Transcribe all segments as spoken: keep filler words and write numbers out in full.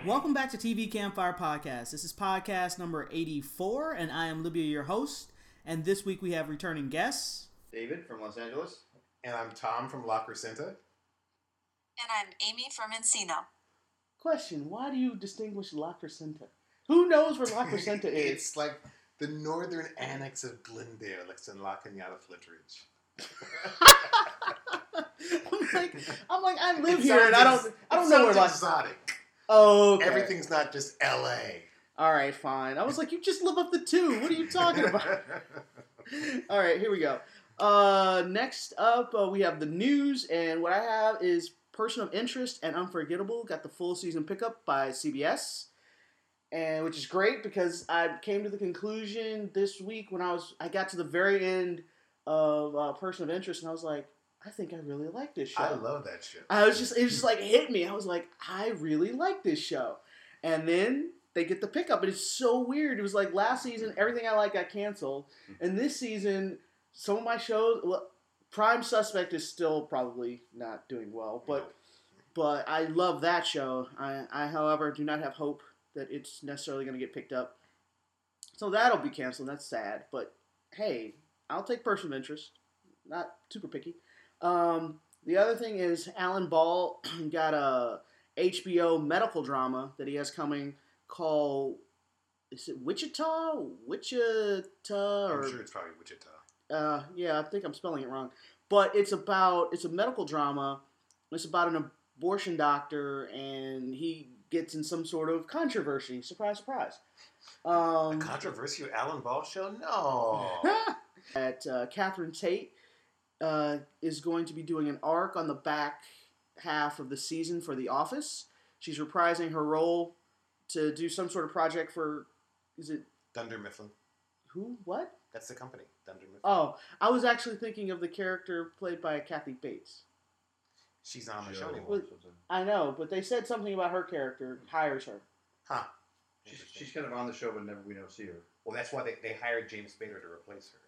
Welcome back to T V Campfire Podcast. This is podcast number eighty-four, and I am Libya, your host. And this week we have returning guests. David from Los Angeles. And I'm Tom from La Crescenta. And I'm Amy from Encino. Question, why do you distinguish La Crescenta? Who knows where La Crescenta is? It's like the northern annex of Glendale. It's in La Cañada Flintridge. I'm like, I'm like, I live It here and I don't, sounds- I don't it know where sounds La. exotic. Oh, okay. Everything's not just L A. All right, fine. I was like, you just live up the two. What are you talking about? All right, here we go. Uh, next up, uh, we have the news, and what I have is Person of Interest and Unforgettable got the full season pickup by C B S, and which is great because I came to the conclusion this week when I was I got to the very end of uh, Person of Interest, and I was like, I think I really like this show. I love that show. I was just, it was just like, it hit me. I was like, I really like this show. And then they get the pickup, and it's so weird. It was like last season, everything I liked got canceled. And this season, some of my shows, well, Prime Suspect is still probably not doing well, but but I love that show. I, I, however, do not have hope that it's necessarily going to get picked up. So that'll be canceled. That's sad. But hey, I'll take Person of Interest. Not super picky. Um, the other thing is Alan Ball got a H B O medical drama that he has coming called, is it Wichita? Wichita? Or, I'm sure it's probably Wichita. Uh, yeah, I think I'm spelling it wrong. But it's about, it's a medical drama. It's about an abortion doctor, and he gets in some sort of controversy. Surprise, surprise. Um, A controversial Alan Ball show? No. At uh, Catherine Tate uh, is going to be doing an arc on the back half of the season for The Office. She's reprising her role to do some sort of project for, is it? Dunder Mifflin. Who? What? That's the company. Dunder Mifflin. Oh, I was actually thinking of the character played by Kathy Bates. She's not on the Joe show anymore. Well, I know, but they said something about her character hires her. Huh. She's, she's kind of on the show, but never we don't see her. Well, that's why they, they hired James Spader to replace her.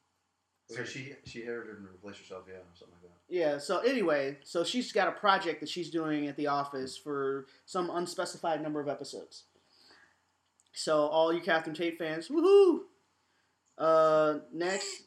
So she she hired her to replace herself, yeah, or something like that. Yeah, so anyway, so she's got a project that she's doing at the office for some unspecified number of episodes. So all you Catherine Tate fans, woohoo! Uh, next,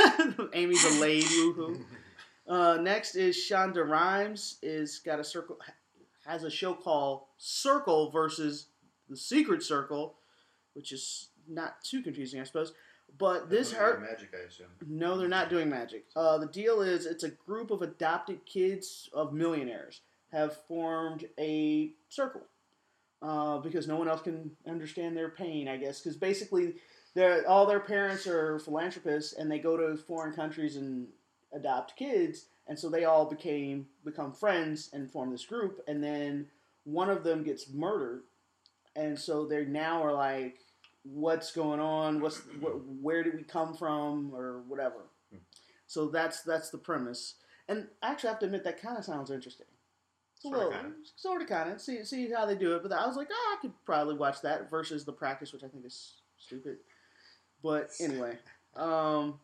Amy delayed, woohoo. Uh, next is Shonda Rhimes is got a circle has a show called Circle versus the Secret Circle, which is not too confusing, I suppose. But this They're her magic, I assume. no, they're not doing magic. Uh, the deal is it's a group of adopted kids of millionaires have formed a circle uh, because no one else can understand their pain, I guess. Because basically, they're, all their parents are philanthropists, and they go to foreign countries and adopt kids, and so they all became become friends and form this group. And then one of them gets murdered, and so they now are like, what's going on? What's wh- where did we come from, or whatever? So that's that's the premise. And actually, I have to admit that kind of sounds interesting. It's a Sorta little, kinda. sort of, kind of. See see how they do it. But I was like, oh, I could probably watch that versus The Practice, which I think is stupid. But anyway, um,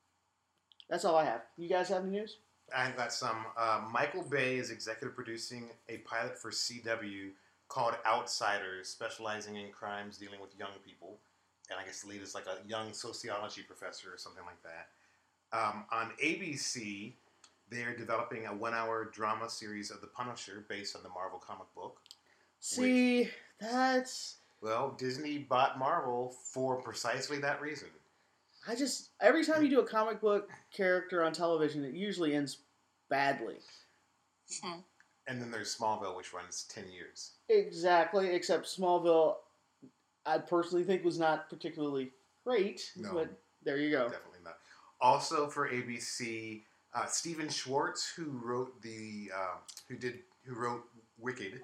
that's all I have. You guys have any news? I've got some. Uh, Michael Bay is executive producing a pilot for C W called Outsiders, specializing in crimes dealing with young people. And I guess the lead is like a young sociology professor or something like that. Um, on A B C, they're developing a one-hour drama series of The Punisher based on the Marvel comic book. See, that's... Well, Disney bought Marvel for precisely that reason. I just... Every time you do a comic book character on television, it usually ends badly. Hmm. And then there's Smallville, which runs ten years. Exactly, except Smallville, I personally think was not particularly great. No. But there you go. Definitely not. Also for A B C, uh, Steven Schwartz, who wrote the, uh, who did, who wrote Wicked,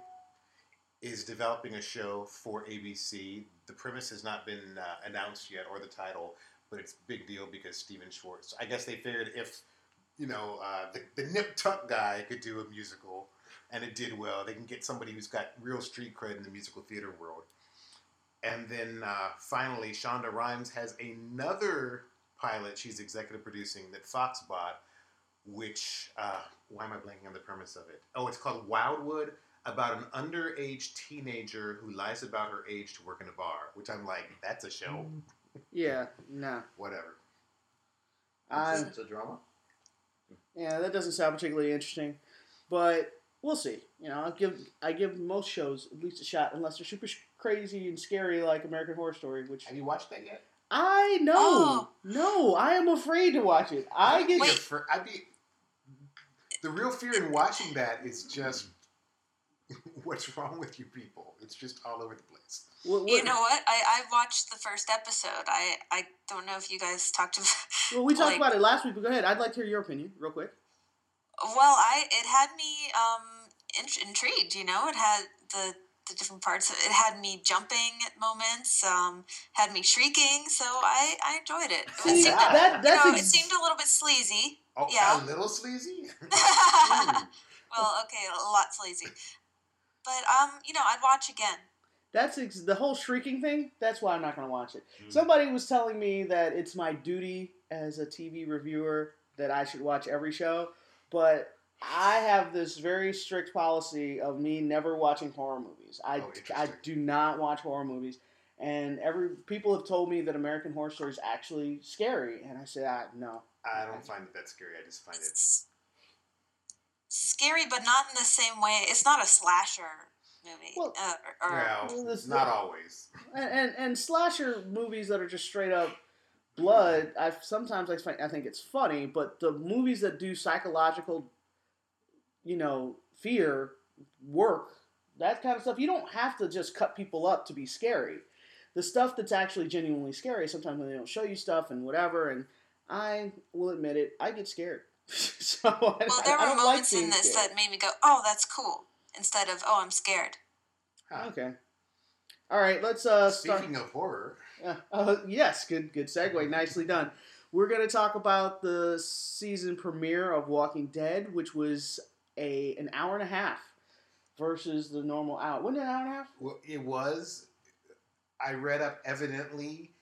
is developing a show for A B C. The premise has not been uh, announced yet, or the title, but it's a big deal because Steven Schwartz. I guess they figured if, you know, uh, the, the Nip Tuck guy could do a musical, and it did well, they can get somebody who's got real street cred in the musical theater world. And then uh, finally, Shonda Rhimes has another pilot she's executive producing that Fox bought, which, uh, why am I blanking on the premise of it? Oh, it's called Wildwood, about an underage teenager who lies about her age to work in a bar, which I'm like, that's a show. Yeah, nah. Whatever. I, It's a drama. yeah, that doesn't sound particularly interesting, but we'll see. You know, I give I give most shows at least a shot, unless they're super sh- crazy and scary like American Horror Story, which Have you watched that yet? I know. Oh. No, I am afraid to watch it. I get. Wait. For, I'd be. The real fear in watching that is just what's wrong with you people. It's just all over the place. What, what, You know what? I, I watched the first episode. I, I don't know if you guys talked about. well, we talked like- about it last week, but go ahead. I'd like to hear your opinion, real quick. Well, I it had me um in, intrigued. You know, it had the the different parts. It had me jumping at moments. Um, had me shrieking. So I, I enjoyed it. It See, seemed, that, you that's know, ex- it seemed a little bit sleazy. Oh, Yeah. a little sleazy? Well, okay, a lot sleazy. But um, you know, I'd watch again. That's ex- the whole shrieking thing. That's why I'm not going to watch it. Mm. Somebody was telling me that it's my duty as a T V reviewer that I should watch every show, but I have this very strict policy of me never watching horror movies. I, Oh, interesting. I do not watch horror movies, and every people have told me that American Horror Story is actually scary, and I said, ah, no. I don't find it that scary. I just find it. It's scary, but not in the same way. It's not a slasher movie. Well, uh, or, or Well, Well, this- not always. And, and and slasher movies that are just straight up blood, I sometimes I find, I think it's funny, but the movies that do psychological, you know, fear work, that kind of stuff, you don't have to just cut people up to be scary. The stuff that's actually genuinely scary, sometimes when they don't show you stuff and whatever, and I will admit it, I get scared. so I, well, there I were don't like moments being in this scared. that made me go, "Oh, that's cool," instead of, "Oh, I'm scared." Huh. Okay. All right, let's uh, start. Speaking of horror, Uh, uh, yes, good good segue. Nicely done. We're going to talk about the season premiere of Walking Dead, which was a an hour and a half versus the normal hour. Wasn't it an hour and a half? well, it was. I read up. Evidently,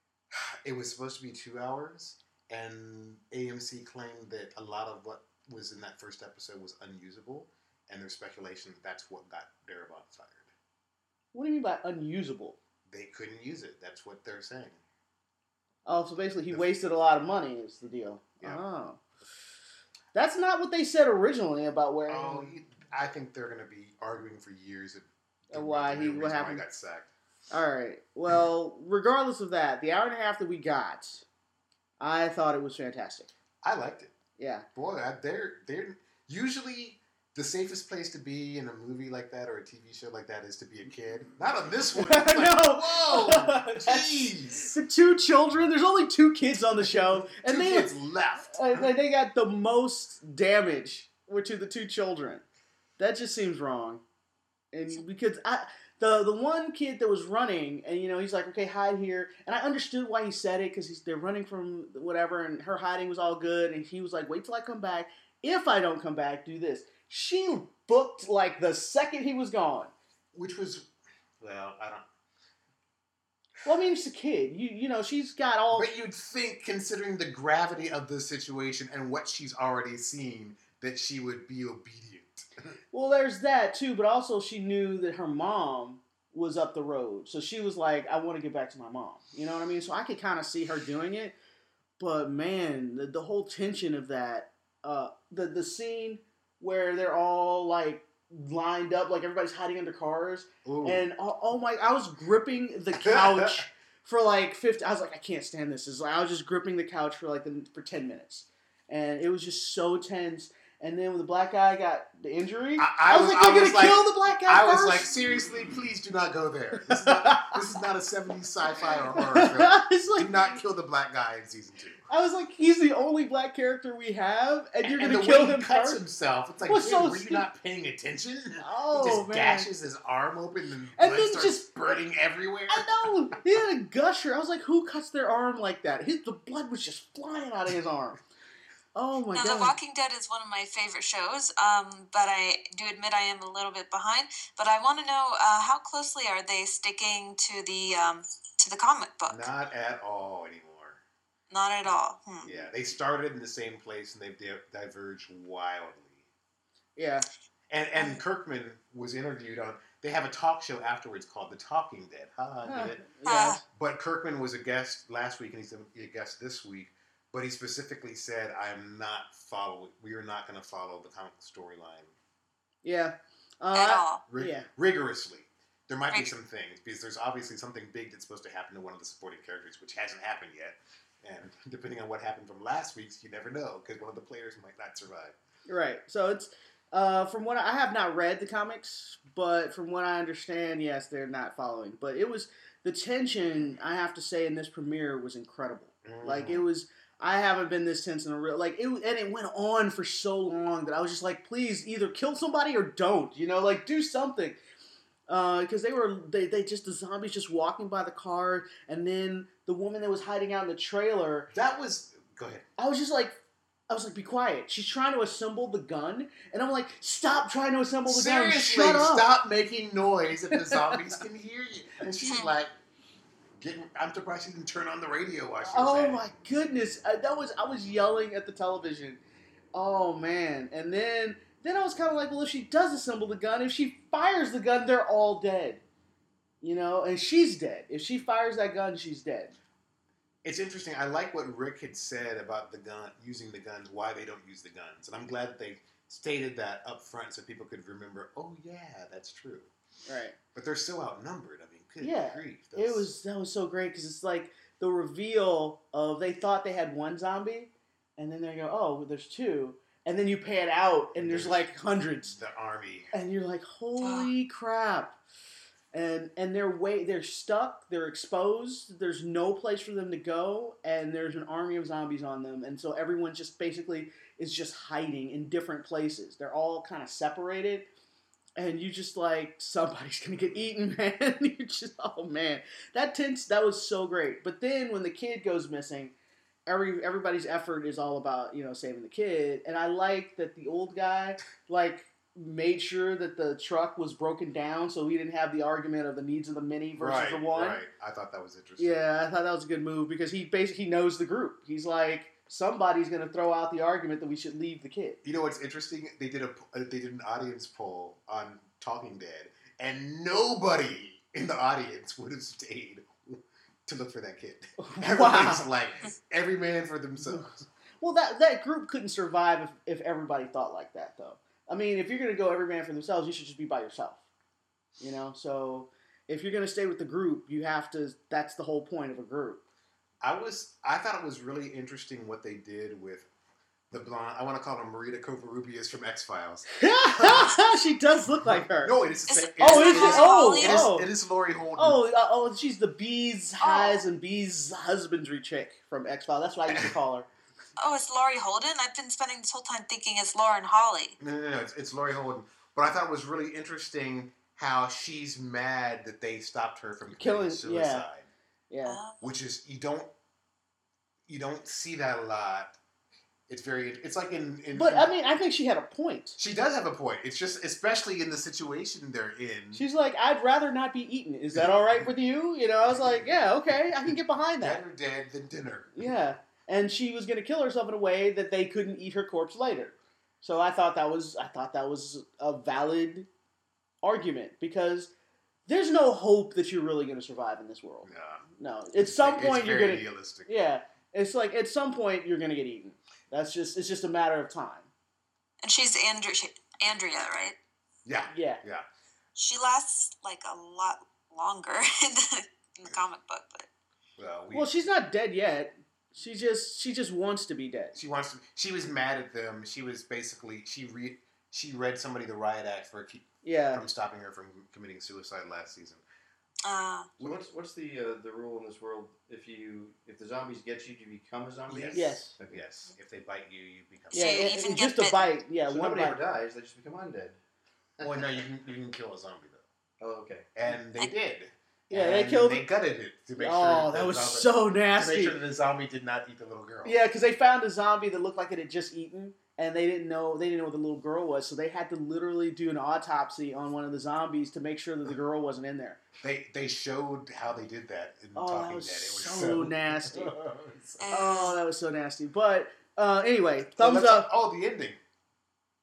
it was supposed to be two hours, and A M C claimed that a lot of what was in that first episode was unusable, and there's speculation that that's what got Darabont fired. What do you mean by unusable? They couldn't use it. That's what they're saying. Oh, so basically he The- wasted a lot of money is the deal. Yeah. Oh. That's not what they said originally about where... Oh, he, I think they're going to be arguing for years. At Uh, why the he- reason what why happened? got sacked. All right. Well, regardless of that, the hour and a half that we got, I thought it was fantastic. I liked it. Yeah. Boy, I, they're they're usually the safest place to be in a movie like that or a T V show like that is to be a kid. Not on this one. It's like, No. Whoa, jeez. The two children, there's only two kids on the show, and Two they kids left. uh, they they got the most damage were to the two children. That just seems wrong. And because I the the one kid that was running, and you know he's like, okay, hide here, and I understood why he said it because he's they're running from whatever, and her hiding was all good, and he was like, wait till I come back. If I don't come back, do this. She booked like the second he was gone. Which was, well, I don't. Well, I mean, she's a kid. You you know, she's got all. But you'd think, considering the gravity of the situation and what she's already seen, that she would be obedient. Well, there's that too, but also she knew that her mom was up the road, so she was like, "I want to get back to my mom." You know what I mean? So I could kind of see her doing it, but man, the, the whole tension of that, uh, the the scene where they're all like lined up, like everybody's hiding under cars, Ooh. and oh, oh my, I was gripping the couch for like fifty. I was like, I can't stand this. It's like I was just gripping the couch for like the, for ten minutes, and it was just so tense. And then when the black guy got the injury, I, I, was like, they're was gonna like- kill the black guy I was first. like, seriously, please do not go there. This is not, this is not a seventies sci-fi or horror film. I was like, Do not kill the black guy in season two. I was like, he's the only black character we have, and you're and gonna the kill way him he cuts first. himself, it's like, Was dude, so were you stupid. not paying attention? Oh he just man! gashes his arm open and, And blood then starts just- spurting everywhere. I know he had a gusher. I was like, who cuts their arm like that? His the blood was just flying out of his arm. Oh my Now, god! The Walking Dead is one of my favorite shows, um, but I do admit I am a little bit behind. But I want to know uh, how closely are they sticking to the um, to the comic book? Not at all anymore. Not at all. Hmm. Yeah, they started in the same place and they've di- diverged wildly. Yeah, And and Kirkman was interviewed on. They have a talk show afterwards called The Talking Dead. Ha, Huh. get it? Yeah. But Kirkman was a guest last week, and he's a guest this week. But he specifically said, "I'm not following. We are not going to follow the comic storyline Yeah. Uh, At all. rig- Yeah. rigorously. There might be Rig- some things because there's obviously something big that's supposed to happen to one of the supporting characters, which hasn't happened yet. And depending on what happened from last week's, you never know because one of the players might not survive." Right. So it's uh, from what I, I have not read the comics, but from what I understand, yes, they're not following. But it was the tension. I have to say, in this premiere was incredible. Mm. Like it was. I haven't been this tense in a real like it, and it went on for so long that I was just like, please, either kill somebody or don't. You know, like do something. Because uh, they were they, they just the zombies just walking by the car, and then the woman that was hiding out in the trailer. That was. Go ahead. I was just like, I was like, be quiet. She's trying to assemble the gun, and I'm like, stop trying to assemble the Seriously, gun. Shut up. stop making noise if the zombies can hear you. And she's like, getting, I'm surprised she didn't turn on the radio while she was Oh at it. my goodness, I, that was I was yelling at the television. Oh man, and then then I was kind of like, well, if she does assemble the gun, if she fires the gun, they're all dead. You know, and she's dead. If she fires that gun, she's dead. It's interesting. I like what Rick had said about the gun, using the guns, why they don't use the guns. And I'm glad that they stated that up front so people could remember, oh, yeah, that's true. Right. But they're still outnumbered. I mean, good Yeah, grief. It That's- was that was so great because it's like the reveal of they thought they had one zombie, and then they go, oh, well, there's two, and then you pay it out, and there's There's- like hundreds, the army. and you're like, holy crap. And and they're way they're stuck, they're exposed, there's no place for them to go, and there's an army of zombies on them, and so everyone just basically is just hiding in different places. They're all kind of separated, and you just like, somebody's gonna get eaten, man. You're just, oh man. That tense that was so great. But then when the kid goes missing, every everybody's effort is all about, you know, saving the kid. And I like that the old guy like made sure that the truck was broken down so he didn't have the argument of the needs of the many versus right, the one. Right. I thought that was interesting. Yeah, I thought that was a good move because he basically he knows the group. He's like, somebody's going to throw out the argument that we should leave the kid. You know what's interesting? They did a they did an audience poll on Talking Dead, and nobody in the audience would have stayed to look for that kid. Everybody's like, every man for themselves. Well, that that group couldn't survive if, if everybody thought like that, though. I mean, if you're going to go every man for themselves, you should just be by yourself. You know? So if you're going to stay with the group, you have to, that's the whole point of a group. I was, I thought it was really interesting what they did with the blonde, I want to call her Marita Kovarubias from X-Files. She does look like her. No, it is the Is same. it- Oh, it is is, it? Oh, it is, oh. it is Laurie Holden. Oh, uh, oh, she's the Bee's Highs and Bee's Husbandry chick from X-Files. That's what I used to call her. Oh, it's Laurie Holden? I've been spending this whole time thinking it's Lauren Holly. No, no, no, it's, it's Laurie Holden. But I thought it was really interesting how she's mad that they stopped her from Killing- committing yeah. suicide. Yeah. Uh, Which is, you don't, you don't see that a lot. It's very, it's like in, in But, I mean, I think she had a point. she does have a point. It's just, especially in the situation they're in. She's like, I'd rather not be eaten. Is that all right with you? You know, I was like, yeah, okay, I can get behind that. Better dead than dinner. Yeah. And she was going to kill herself in a way that they couldn't eat her corpse later. So I thought that was I thought that was a valid argument because there's no hope that you're really going to survive in this world. No. No. At some It's point you're very going to realistic. Yeah. It's like at some point you're going to get eaten. That's just it's just a matter of time. and she's Andrea, she, Andrea, right? Yeah. Yeah. Yeah. She lasts like a lot longer in the, in the comic book, but Well, we, Well, she's not dead yet. She just she just wants to be dead. she wants to. She was mad at them. She was basically she re, she read somebody the riot act for keep, Yeah. from stopping her from committing suicide last season. uh, So what's what's the uh, the rule in this world? If you if the zombies get you, do you become a zombie? Yes. Yes. Okay. Yes. If they bite you, you become. So Yeah, you and- even and get just a bitten. bite. Yeah, So one nobody bite. ever dies; they just become undead. Oh no, you can you can kill a zombie though, Oh, okay. and they did. Yeah, they And killed- They gutted it to make Oh, sure. that the was zombie- so To make nasty. sure that the zombie did not eat the little girl. Yeah, because they found a zombie that looked like it had just eaten, and they didn't know they didn't know what the little girl was, so they had to literally do an autopsy on one of the zombies to make sure that the girl wasn't in there. They they showed how they did that in Oh, Talking that was Dead. It was so so nasty. So- Oh, that was so nasty. But uh, anyway, Well, thumbs let's- up. Oh, the ending.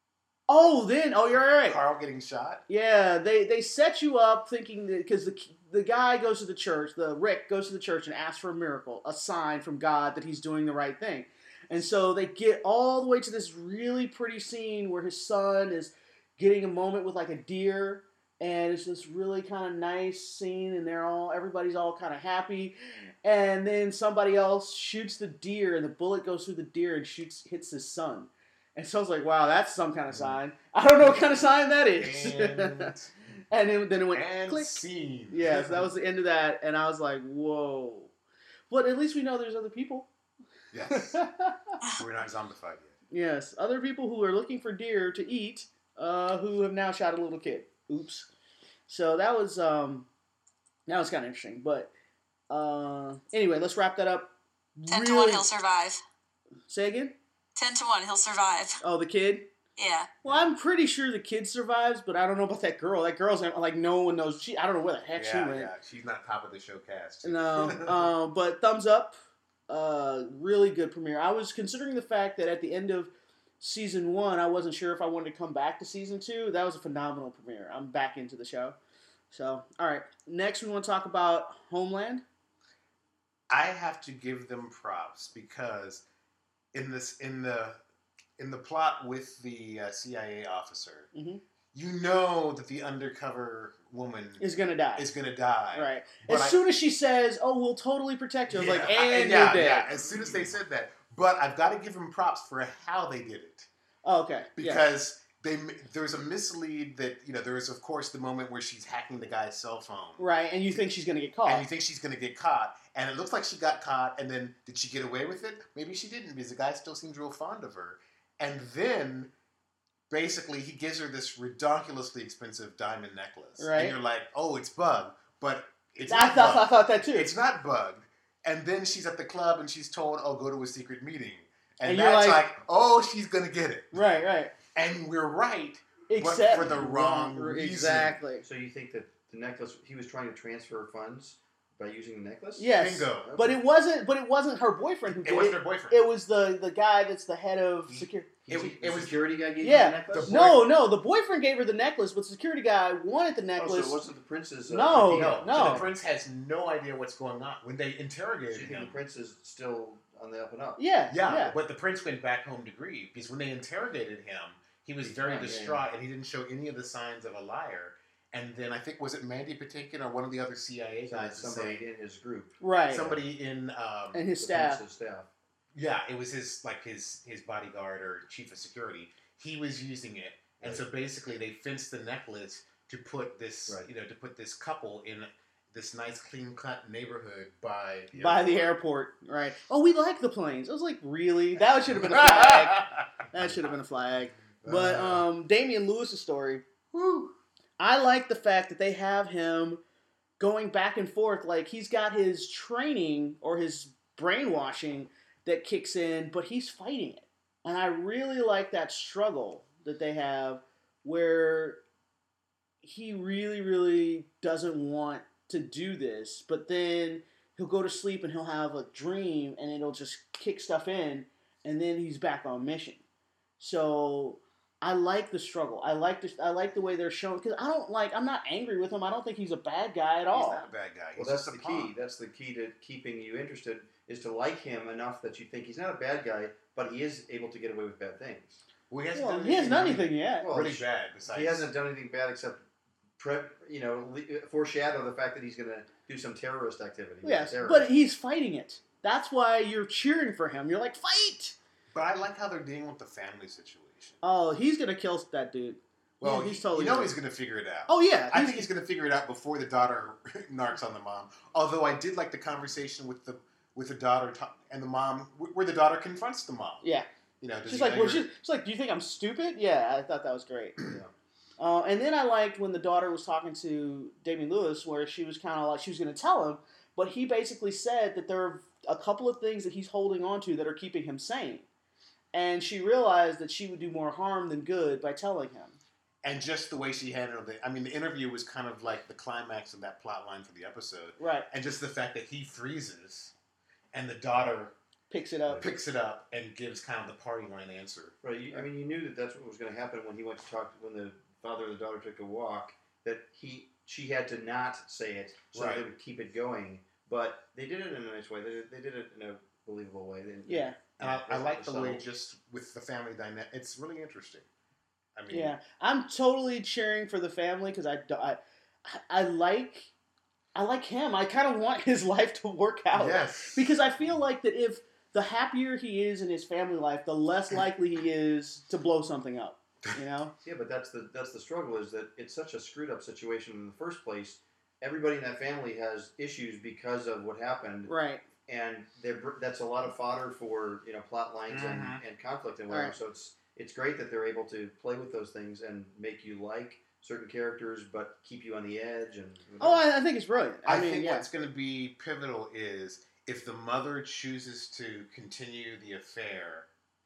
Oh, then oh, you're right. Carl getting shot. Yeah, they they set you up thinking that because the the guy goes to the church, the Rick goes to the church and asks for a miracle, a sign from God that he's doing the right thing. And so they get all the way to this really pretty scene where his son is getting a moment with like a deer, and it's this really kind of nice scene, and they're all everybody's all kind of happy, and then somebody else shoots the deer, and the bullet goes through the deer and shoots hits his son. And so I was like, wow, that's some kind of sign. I don't know what kind of sign that is. And, and it, then it went and click. scene. Yes, that was the end of that, and I was like, whoa. But at least we know there's other people. Yes. We're not zombified yet. Yes, other people who are looking for deer to eat, uh, who have now shot a little kid. Oops. So that was um, that was kind of interesting. But uh, anyway, let's wrap that up. Ten to Really- one, he'll survive. Say again? Ten to one, he'll survive. Oh, the kid? Yeah. Well, I'm pretty sure the kid survives, but I don't know about that girl. That girl's like no one knows. She I don't know where the heck she Yeah, went. yeah. She's not top of the show cast. No, um, but thumbs up. Uh, really good premiere. I was considering the fact that at the end of season one, I wasn't sure if I wanted to come back to season two. That was a phenomenal premiere. I'm back into the show. So, all right. Next, we want to talk about Homeland. I have to give them props because in this in the in the plot with the uh, C I A officer, Mhm. you know that the undercover woman Is gonna die. is going to die. Right. But As I- soon as she says, "Oh, we'll totally protect you," I was like, Yeah, I- "And yeah, you're dead." yeah. As soon as they said that, but I've got to give them props for how they did it Oh, okay. Yeah. because they there's a mislead that you know there is of course the moment where she's hacking the guy's cell phone. Right, and you think she's gonna get caught. And you think she's going to get caught, and it looks like she got caught, and then did she get away with it? Maybe she didn't, because the guy still seems real fond of her. And then, basically, he gives her this ridiculously expensive diamond necklace. Right. And you're like, oh, it's Bug, but it's I not thought, I Bug. thought that too. It's not Bug. And then she's at the club, and she's told, oh, go to a secret meeting. And, And you're that's like- like, oh, she's going to get it. Right, right. And we're right. Except for the wrong reason. Exactly. So you think that the necklace, he was trying to transfer funds by using the necklace? Yes. Bingo. Okay. But it wasn't. But it wasn't her boyfriend who It did wasn't it. her boyfriend. It was the the guy that's the head of He- security. He- it was- the it was- security guy gave Yeah. you the necklace? The No, no. The boyfriend gave her the necklace, but the security guy wanted the Oh, so necklace. it wasn't the prince's... Uh, No, idea. No, no. So the prince has no idea what's going on. When they So interrogated you think him, the prince is still on the up and up? yeah, yeah, yeah. but the prince went back home to grieve because when they interrogated him, he was He's very fine, yeah, distraught and he didn't show any of the signs of a liar. And then I think was it Mandy Patinkin or one of the other C I A So guys? it's to somebody say- in his group. Right. somebody in um, and his the staff. prince's staff. yeah, it was his like his his bodyguard or chief of security. He was using it, and Right. so basically they fenced the necklace to put this Right. you know to put this couple in this nice clean cut neighborhood by the By the airport. airport, right? Oh, we like the planes. I was like, really? That should have been a flag. That should have been a flag. But Uh, um, Damian Lewis's story, whew. I like the fact that they have him going back and forth. Like he's got his training or his brainwashing that kicks in, but he's fighting it, and I really like that struggle that they have, where he really, really doesn't want to do this, but then he'll go to sleep and he'll have a dream, and it'll just kick stuff in, and then he's back on mission. So I like the struggle. I like the I like the way they're showing, because I don't like. I'm not angry with him. I don't think he's a bad guy at all. He's not a bad guy. Well, He's that's just the a key. pawn. That's the key to keeping you interested, is to like him enough that you think he's not a bad guy, but he is able to get away with bad things. Well, he hasn't Well, done he hasn't done really- anything yet. Well, really bad. Besides, He hasn't done anything bad except, pre- you know, le- foreshadow the fact that he's going to do some terrorist activity. He's a Yes, terrorist. but he's fighting it. That's why you're cheering for him. You're like, fight! But I like how they're dealing with the family situation. Oh, he's gonna kill that dude. Well, Yeah, he's he- totally. you know gonna- he's going to figure it out. Oh yeah, I he's- think he's going to figure it out before the daughter narcs on the mom. Although I did like the conversation with the with the daughter ta- and the mom, wh- where the daughter confronts the mom. yeah. You know, does She's he like, know well, you're- she's, she's like, do you think I'm stupid? Yeah, I thought that was great. Yeah. Uh, and then I liked when the daughter was talking to Damian Lewis, where she was kind of like she was going to tell him, but he basically said that there are a couple of things that he's holding on to that are keeping him sane, and she realized that she would do more harm than good by telling him. and just the way she handled it. I mean, the interview was kind of like the climax of that plot line for the episode. Right. And just the fact that he freezes and the daughter picks it up. picks it up and gives kind of the party line answer. Right. You, I mean, you knew that that's what was going to happen when he went to talk when the father and the daughter took a walk. That he she had to not say it so Right. they would keep it going. But they did it in a nice way. They, they did it in a believable way. They, Yeah. And I, I like the So- way just with the family dynamic. It's really interesting. I mean, Yeah, I'm totally cheering for the family because I, do- I, I like, I like him. I kind of want his life to work out. yes, Because I feel like that if the happier he is in his family life, the less likely he is to blow something up. You know? Yeah, but that's the that's the struggle is that it's such a screwed up situation in the first place. Everybody in that family has issues because of what happened, Right. and they're, that's a lot of fodder for you know plot lines and, Mhm. and conflict and whatever. Right. So it's it's great that they're able to play with those things and make you like certain characters, but keep you on the edge. And Oh, I, I think it's brilliant. I, I mean, think yeah. what's going to be pivotal is if the mother chooses to continue the affair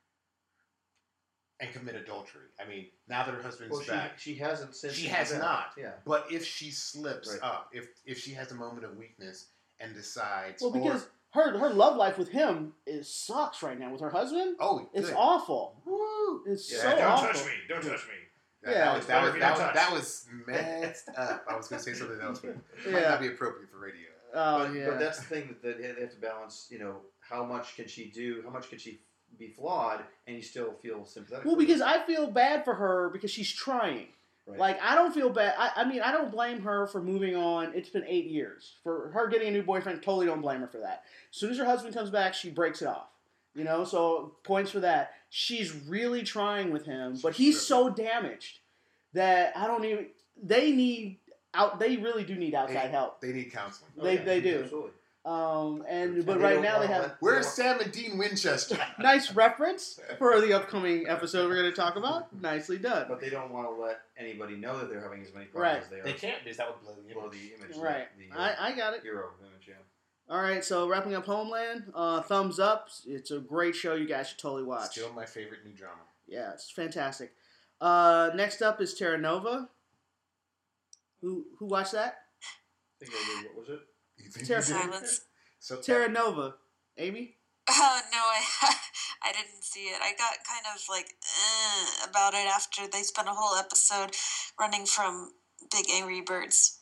and commit adultery. I mean, now that her husband's well, she, back, she hasn't since She she's has back. not. Yeah. but if she slips Right. up, if if she has a moment of weakness and decides, Well, because or, her her love life with him is sucks right now with her husband. oh, It's good. awful. Woo! It's Yeah, so don't awful. touch me! Don't touch me! That, Yeah. that was that was Better that be was, not that was messed up. I was going to say something else, but it might Yeah. not be appropriate for radio. Oh but, yeah. but that's the thing that they have to balance. You know, how much can she do? How much can she be flawed, and you still feel sympathetic? Well, for her? because I feel bad for her because she's trying. Right. Like, I don't feel bad. I, I mean, I don't blame her for moving on. It's been eight years. For her getting a new boyfriend, totally don't blame her for that. As soon as her husband comes back, she breaks it off. You know, so points for that. She's really trying with him, but he's so damaged that I don't even. They need out. They really do need outside They- help. They need counseling. Oh, they- yeah, they do. Absolutely. Um, and And but they right don't now they wanna have let- Where's they Sam and Dean Winchester? nice reference for the upcoming episode we're going to talk about. Nicely done. But they don't want to let anybody know that they're having as many Right. problems as they are. They can't because that would blow the Blow image. the image. Right. The, the uh, I, I got it. hero image. Yeah. All right, so wrapping up Homeland, uh, thumbs up. It's a great show. You guys should totally watch. Still my favorite new drama. Yeah, it's fantastic. Uh, next up is Terra Nova. Who who watched that? I think I did. What was it? You think Terra- you did? Silence. So Terra Nova. Amy? Oh no, I I didn't see it. I got kind of like eh, about it after they spent a whole episode running from big angry birds.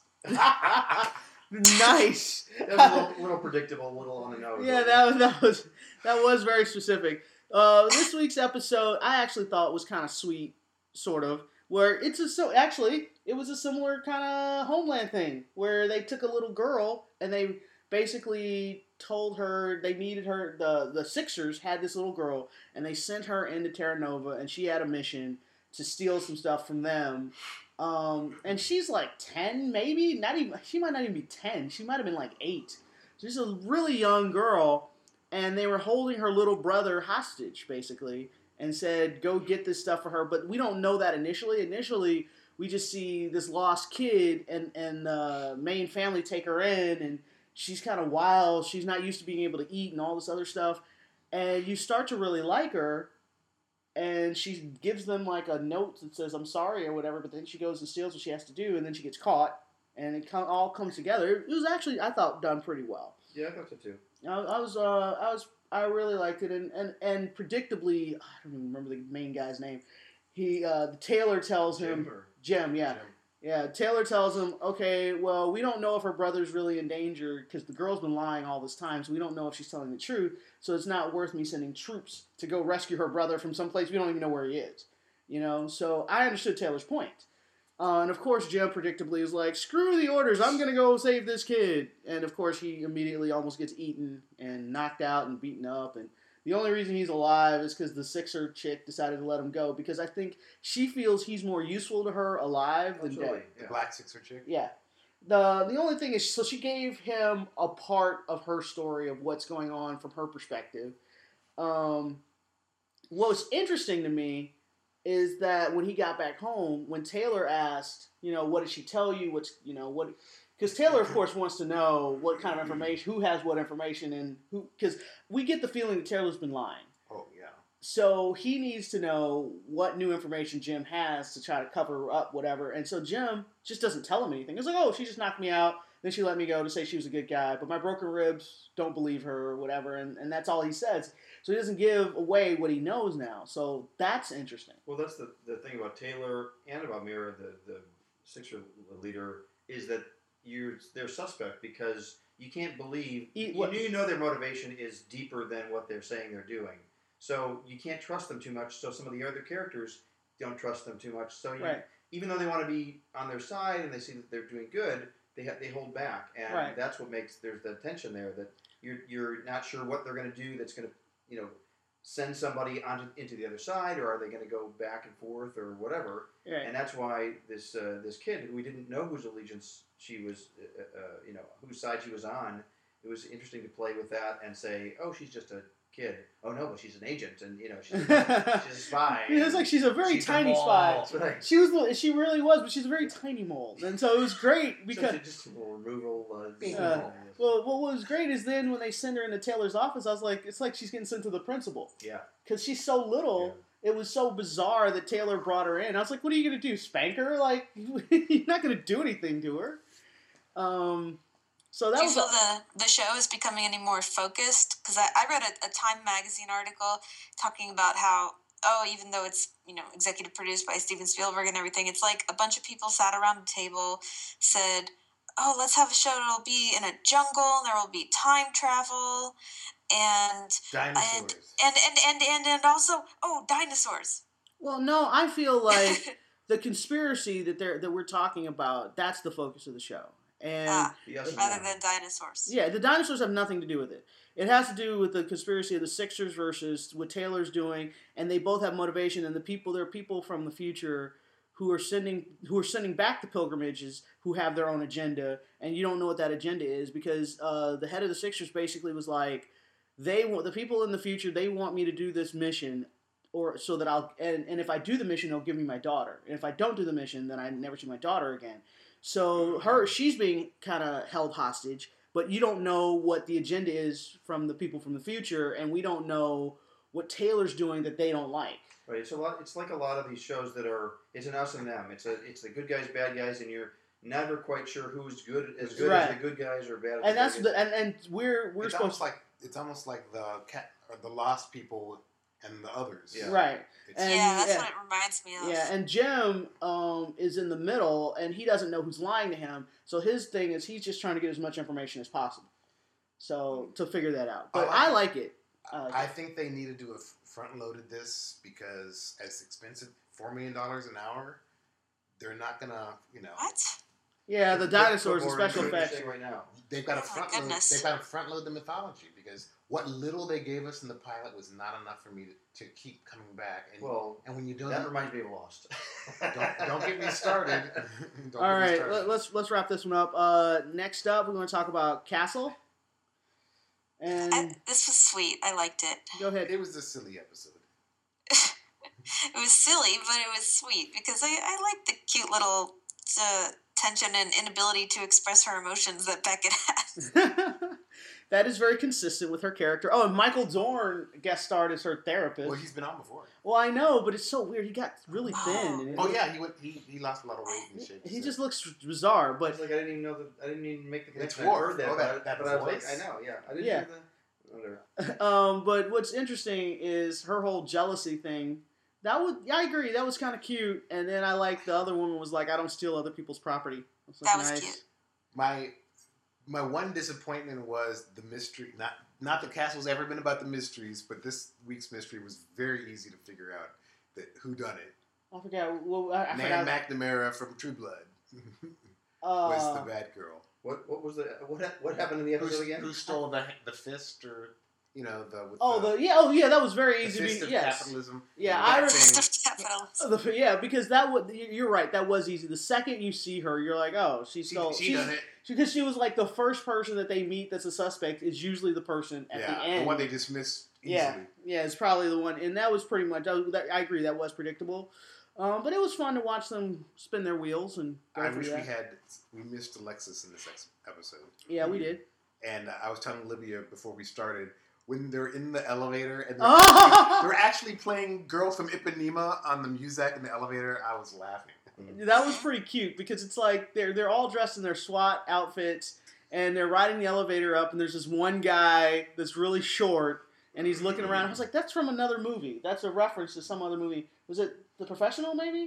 Nice. That was a little, little predictable, a little on the nose. Yeah, that was that was that was very specific. Uh, this week's episode, I actually thought was kind of sweet, sort of. Where it's a so actually it was a similar kind of Homeland thing where they took a little girl and they basically told her they needed her. The the Sixers had this little girl and they sent her into Terra Nova and she had a mission to steal some stuff from them. Um, and she's like ten, maybe not even. She might not even be ten. She might have been like eight. She's a really young girl, and they were holding her little brother hostage, basically, and said, "Go get this stuff for her." But we don't know that initially. Initially, we just see this lost kid and and the main family take her in, and she's kind of wild. She's not used to being able to eat and all this other stuff, and you start to really like her. And she gives them like a note that says "I'm sorry" or whatever, but then she goes and steals what she has to do, and then she gets caught, and it com- all comes together. It was actually, I thought, done pretty well. Yeah, I thought so too. I, I was, uh, I was, I really liked it, and and, and predictably, I don't even remember the main guy's name. He, uh, the Taylor tells him, Jim or- Jim, yeah, Jim. yeah. Taylor tells him, okay, well, we don't know if her brother's really in danger because the girl's been lying all this time, so we don't know if she's telling the truth. So it's not worth me sending troops to go rescue her brother from someplace we don't even know where he is. You know, so I understood Taylor's point. Uh, and of course, Jim predictably is like, screw the orders, I'm going to go save this kid. And of course, he immediately almost gets eaten and knocked out and beaten up. And the only reason he's alive is because the Sixer chick decided to let him go because I think she feels he's more useful to her alive than Absolutely. dead. The Yeah. Black Sixer chick. Yeah. The the only thing is, so she gave him a part of her story of what's going on from her perspective. Um, what was interesting to me is that when he got back home, when Taylor asked, you know, what did she tell you? What's, you know, what, because Taylor, of course, wants to know what kind of information, who has what information, and who, because we get the feeling that Taylor's been lying. Oh yeah. So he needs to know what new information Jim has to try to cover up whatever. And so Jim just doesn't tell him anything. He's like, oh, she just knocked me out. Then she let me go to say she was a good guy, but my broken ribs don't believe her or whatever, and, and that's all he says. So he doesn't give away what he knows now. So that's interesting. Well, that's the, the thing about Taylor and about Mira, the, the Sixer leader, is that you're they're suspect because you can't believe, E- you, what- you know their motivation is deeper than what they're saying they're doing. So you can't trust them too much, so some of the other characters don't trust them too much. So you, Right. even though they want to be on their side and they see that they're doing good, they ha- they hold back, and Right. that's what makes there's the tension there that you're you're not sure what they're going to do. That's going to you know send somebody onto into the other side, or are they going to go back and forth or whatever? Right. And that's why this uh, this kid who we didn't know whose allegiance she was, uh, uh, you know, whose side she was on. It was interesting to play with that and say, oh, she's just a kid. Oh no, but she's an agent, and you know, she's a, she's a spy. It was like she's a very She's a tiny mole. spy. That's right. She was, the- she really was, but she's a very tiny mole, and so it was great because. Such a, just a little removal. Uh, Uh, symbol. Well, what was great is then when they send her into Taylor's office, I was like, it's like she's getting sent to the principal yeah. because she's so little. It was so bizarre that Taylor brought her in. I was like, what are you gonna do? Spank her? Like you're not gonna do anything to her. Um, so that Do you was feel the, the show is becoming any more focused? Because I, I read a, a Time magazine article talking about how, oh, even though it's, you know, executive produced by Steven Spielberg and everything, it's like a bunch of people sat around a table, said, oh, let's have a show that'll be in a jungle, and there will be time travel, and Dinosaurs. and, and, and, and, and also, oh, dinosaurs. well, no, I feel like the conspiracy that they're that we're talking about, that's the focus of the show. And Ah, Yes and rather no. than dinosaurs. yeah, the dinosaurs have nothing to do with it. It has to do with the conspiracy of the Sixers versus what Taylor's doing, and they both have motivation. And the people, there are people from the future who are sending who are sending back the pilgrimages who have their own agenda, and you don't know what that agenda is because uh, the head of the Sixers basically was like, they want the people in the future. They want me to do this mission, or so that I'll and, and if I do the mission, they'll give me my daughter. And if I don't do the mission, then I never see my daughter again. So her, she's being kind of held hostage, but you don't know what the agenda is from the people from the future, and we don't know what Taylor's doing that they don't like. Right. It's a lot. It's like a lot of these shows that are. It's an us and them. It's a. It's the good guys, bad guys, and you're never quite sure who's good as good Right. as the good guys or bad. As And the that's bad the guys. and, and we're we're It's supposed almost like it's almost like the cat or the lost people and the others. Yeah. right. It's, And- yeah, that's yeah. what it reminds me of. Yeah, and Jim um, is in the middle, and he doesn't know who's lying to him. So his thing is he's just trying to get as much information as possible. So to figure that out, but Oh, I I- like it. I like I it. think they needed to have front loaded this because as expensive, four million dollars an hour, they're not gonna, you know, What? Yeah, the Put- dinosaurs, put the more special into what you're effects. saying right now. they've got to Oh, my front load. goodness. They've got to front load the mythology because what little they gave us in the pilot was not enough for me to, to keep coming back. And Well, and when you don't, that reminds me of Lost. don't, don't get me started. Don't All get me right, started. let, let's let's wrap this one up. Uh, next up, we're going to talk about Castle. And I, this was sweet. I liked it. go ahead. It was a silly episode. It was silly, but it was sweet because I, I liked the cute little uh, tension and inability to express her emotions that Beckett had. That is very consistent with her character. Oh, and Michael Dorn guest starred as her therapist. Well, he's been on before. Well, I know, but it's so weird. He got really thin. And it Oh was- yeah, he went. He, he lost a lot of weight and shit. He so- just looks bizarre, But but it's like I didn't even know that. I didn't even make the It's connection. I Worf. heard that, Oh, that- but, that but I was like, voice. I know, yeah. I didn't Yeah. hear the. Whatever. um, but what's interesting is her whole jealousy thing. That would yeah, I agree. That was kind of cute. And then I like the other woman was like, I don't steal other people's property. It's like, That was nice. cute. My my one disappointment was the mystery. Not not that Castle's ever been about the mysteries, but this week's mystery was very easy to figure out. That who done it? I forgot. Well, I, I Nan forgot. McNamara from True Blood Uh, was the bad girl. What what was the what ha- what happened in the Who, episode again? who stole the the fist or you know the with oh, the, the yeah, oh yeah, that was very the easy. fist to of be, yes. capitalism. Yeah, That I thing. re- Fist of capitalism. The- yeah, because that would you're right. That was easy. The second you see her, you're like, oh, she She, stole. she she's- done it. Because she was like the first person that they meet that's a suspect is usually the person at Yeah, the end. one they dismiss easily. yeah, yeah, it's probably the one, and that was pretty much. I, that, I agree, that was predictable, um, but it was fun to watch them spin their wheels and go I through wish we that. had we missed Alexis in this ex- episode. Yeah, we did. And uh, I was telling Libya before we started when they're in the elevator and they're, Oh! actually, they're actually playing "Girl from Ipanema" on the music in the elevator. I was laughing. That was pretty cute because it's like they're they're all dressed in their SWAT outfits and they're riding the elevator up and there's this one guy that's really short and he's looking around. I was like, that's from another movie. That's a reference to some other movie. Was it The Professional maybe?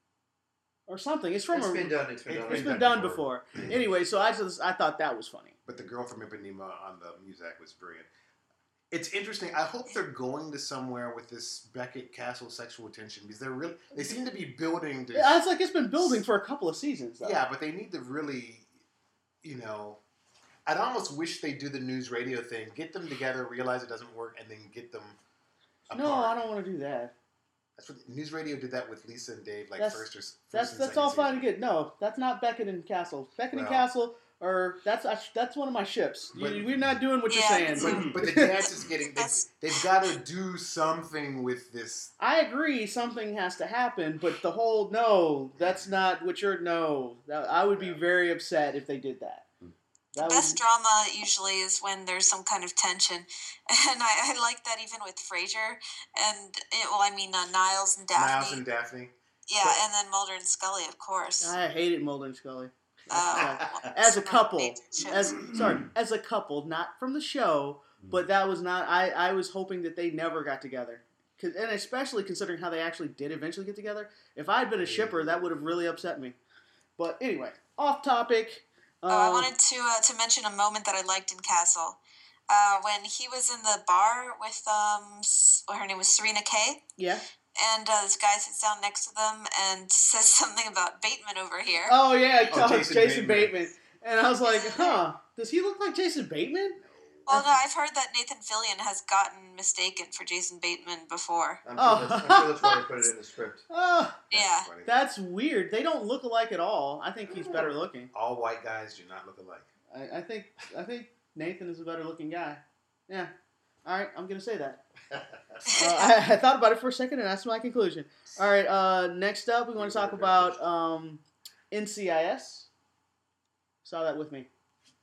Or something. It's from It's a, been done. It's been It's done. It's been been done done before. Anyway, so I just I thought that was funny. But the girl from Ipanema on the Muzak was brilliant. It's interesting. I hope they're going to somewhere with this Beckett Castle sexual tension because they're really they seem to be building this. Yeah, it's like it's been building for a couple of seasons. Though. Yeah, but they need to really, you know, I'd almost wish they do the news radio thing, get them together, realize it doesn't work, and then get them apart. No, I don't want to do that. That's what news radio did that with Lisa and Dave, like That's- first or first That's and that's second all fine season. and good. No, that's not Beckett and Castle. Beckett and Well- Castle are that's that's one of my ships. You- But- we're not doing what Yeah, you're it's- saying. But, but the dance is getting. They, That's- they've got to do something with this. I agree, something has to happen, but the whole no, that's not what you're no. That, I would be Yeah. very upset if they did that. That Best would, drama usually is when there's some kind of tension, and I, I like that even with Frasier and it, well, I mean uh, Niles and Daphne, Niles and Daphne. yeah, but- and then Mulder and Scully, of course. I hated Mulder and Scully. Uh, As a it's couple, one of the ships. as sorry, as a couple, not from the show, but that was not. I, I was hoping that they never got together, 'Cause- and especially considering how they actually did eventually get together. If I had been a shipper, that would have really upset me. But anyway, off topic. Oh, I uh, wanted to uh, to mention a moment that I liked in Castle. Uh, when he was in the bar with um, S- well, her name was Serena Kay, Yeah. and uh, this guy sits down next to them and says something about Bateman over here. Oh yeah, Oh, Jason, Jason Bateman. Bateman. And I was like, huh? Does he look like Jason Bateman? Well, no, I've heard that Nathan Fillion has gotten mistaken for Jason Bateman before. I'm sure, Oh. that's, I'm sure that's why they put it in the script. Oh, Yeah. Funny. that's weird. They don't look alike at all. I think he's better looking. All white guys do not look alike. I, I think I think Nathan is a better looking guy. Yeah. All right, I'm gonna say that. Uh, I, I thought about it for a second, and that's my conclusion. All right. Uh, next up, we want to talk about um, N C I S. Saw that with me.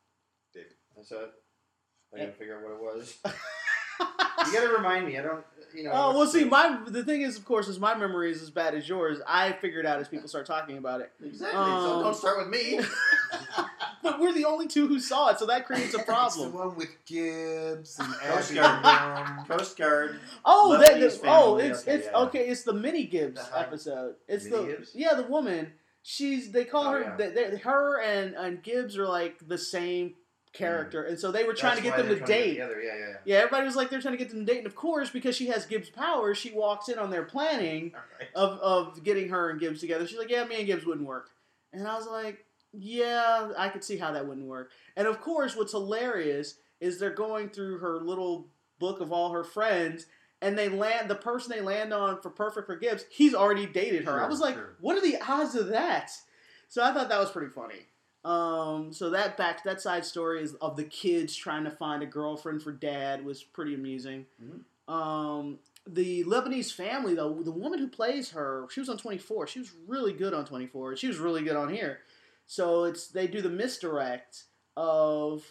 I saw it. I gotta figure out what it was. You gotta remind me. I don't. You know. Oh well, what's see, the- my the thing is, of course, is my memory is as bad as yours. I figured out as people start talking about it. Exactly. Um, so don't start with me. But we're the only two who saw it, so that creates a It's the problem. one with Gibbs and Coast Abby. Guard. Brown. Coast Guard. Oh, that, Lebanese that- oh, family, it's okay, it's yeah. okay. It's the Minnie Gibbs The high- episode. It's Minnie the Gibbs? yeah, the woman. She's they call Oh, her yeah. they, they, her and and Gibbs are like the same character, and so they were trying That's to get why them they're to trying get date. together. Yeah, yeah, yeah. Yeah, everybody was like they're trying to get them to date, and of course, because she has Gibbs' powers, she walks in on their planning All right. of of getting her and Gibbs together. She's like, yeah, me and Gibbs wouldn't work, and I was like, yeah, I could see how that wouldn't work. And of course, what's hilarious is they're going through her little book of all her friends, and they land the person they land on for Perfect for Gibbs. He's already dated her. I Sure, was like, sure. what are the odds of that? So I thought that was pretty funny. Um, so that back that side story is of the kids trying to find a girlfriend for dad was pretty amusing. Mhm. Um, the Lebanese family though, the woman who plays her, she was on twenty-four. She was really good on twenty-four. She was really good on here. So it's they do the misdirect of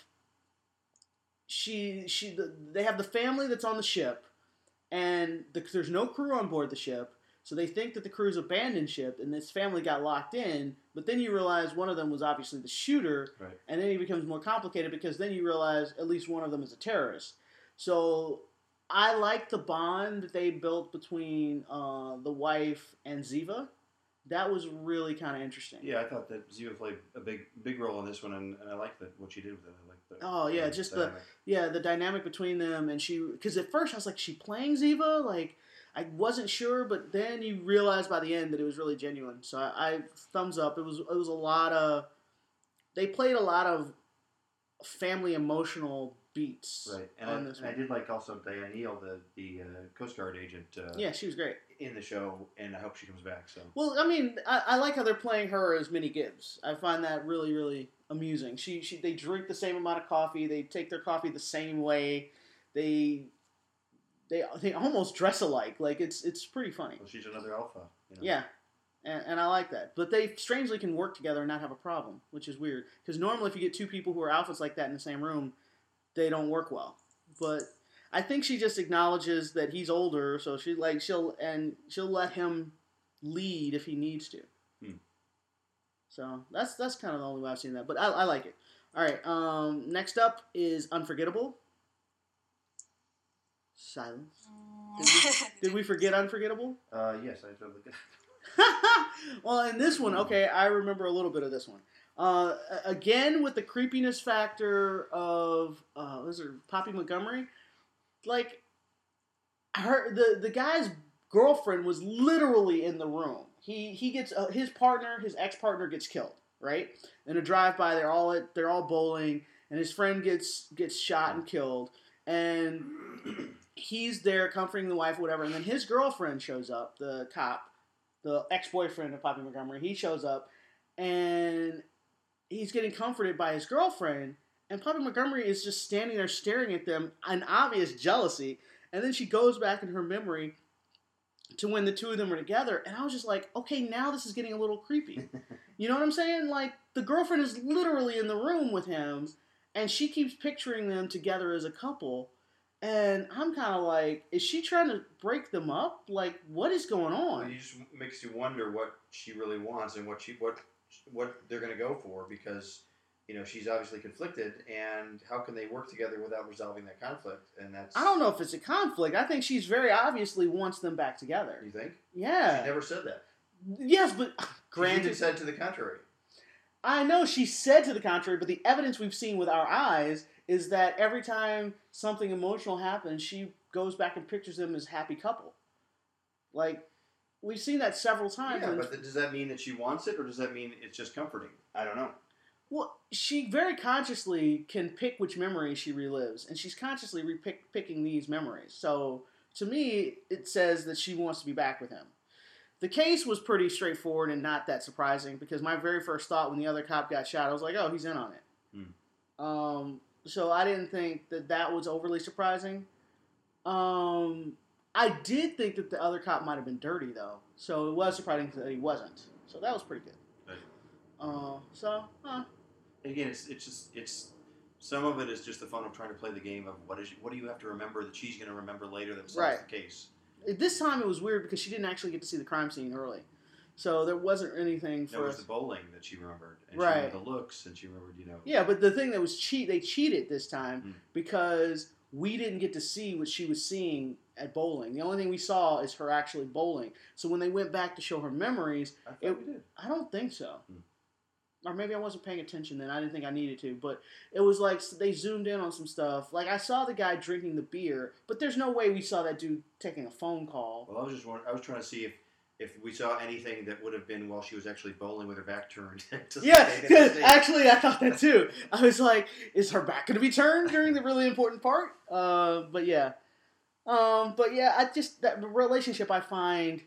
she she the, they have the family that's on the ship, and the, there's no crew on board the ship. So they think that the crew's abandoned ship, and this family got locked in. But then you realize one of them was obviously the shooter, Right. and then it becomes more complicated because then you realize at least one of them is a terrorist. So I like the bond that they built between uh, the wife and Ziva. That was really kind of interesting. Yeah, I thought that Ziva played a big big role in this one, and, and I liked the, what she did with it. I liked the Oh, yeah, the just the- dynamic. Yeah, the dynamic between them, and she, because at first I was like, she playing Ziva? Like, I wasn't sure, but then you realize by the end that it was really genuine. So I, I thumbs up. It was it was a lot of, they played a lot of family emotional beats. Right, and, on I, this and I one. did like also Diane Neal, the the uh, Coast Guard agent, uh, Yeah, she was great. in the show, and I hope she comes back. So Well, I mean, I, I like how they're playing her as Minnie Gibbs. I find that really, really amusing. She, she, they drink the same amount of coffee. They take their coffee the same way. They, they, they almost dress alike. Like it's, it's pretty funny. well, she's another alpha. You know? Yeah, and, and I like that. But they strangely can work together and not have a problem, which is weird. Because normally, if you get two people who are alphas like that in the same room, they don't work well. But I think she just acknowledges that he's older, so she like she'll and she'll let him lead if he needs to. Hmm. So that's that's kind of the only way I've seen that, but I, I like it. All right. Um, next up is Unforgettable. Silence. Did we, did we forget Unforgettable? Uh, yes, I totally get. Well, in this one, okay, I remember a little bit of this one. Uh, again, with the creepiness factor of uh, was it Poppy Montgomery? Like, her the the guy's girlfriend was literally in the room. He he gets uh, his partner, his ex partner gets killed, right? In a drive by, they're all at, they're all bowling, and his friend gets gets shot and killed, and he's there comforting the wife, or whatever. And then his girlfriend shows up, the cop, the ex boyfriend of Poppy Montgomery. He shows up, and he's getting comforted by his girlfriend, and Poppy Montgomery is just standing there staring at them in obvious jealousy. And then she goes back in her memory to when the two of them were together, and I was just like, okay, now this is getting a little creepy. You know what I'm saying? Like, the girlfriend is literally in the room with him, and she keeps picturing them together as a couple, and I'm kind of like, is she trying to break them up? Like, what is going on? Well, it just makes you wonder what she really wants and what she what what they're going to go for, because you know she's obviously conflicted, and how can they work together without resolving that conflict? And that's I don't know if it's a conflict. I think she's very obviously wants them back together. You think? Yeah. She never said that. Yes, but She granted, even said to the contrary. I know she said to the contrary, but the evidence we've seen with our eyes is that every time something emotional happens, she goes back and pictures them as happy couple. Like, we've seen that several times. Yeah, and but th- does that mean that she wants it, or does that mean it's just comforting? I don't know. Well, she very consciously can pick which memories she relives, and she's consciously repick, picking these memories. So, to me, it says that she wants to be back with him. The case was pretty straightforward and not that surprising, because my very first thought when the other cop got shot, I was like, oh, he's in on it. Hmm. Um, so I didn't think that that was overly surprising. Um, I did think that the other cop might have been dirty, though. So it was surprising that he wasn't. So that was pretty good. Right. Uh, so, uh, Again, it's it's just it's some of it is just the fun of trying to play the game of what is what do you have to remember that she's going to remember later that solves Right. the case. this time it was weird because she didn't actually get to see the crime scene early. So there wasn't anything There for was us. the bowling that she remembered, and Right. she remembered the looks, and she remembered, you know. Yeah, but the thing that was cheat, they cheated this time Mm. because we didn't get to see what she was seeing at bowling. The only thing we saw is her actually bowling. So when they went back to show her memories, I thought it- we did. I don't think so. Mm. Or maybe I wasn't paying attention then. I didn't think I needed to. But it was like they zoomed in on some stuff. Like I saw the guy drinking the beer, but there's no way we saw that dude taking a phone call. Well, I was just wondering, I was trying to see if if we saw anything that would have been while she was actually bowling with her back turned. to Yeah, stay in the state. actually, I thought that too. I was like, is her back going to be turned during the really important part? Uh, but yeah. Um, but yeah, I just, that relationship I find,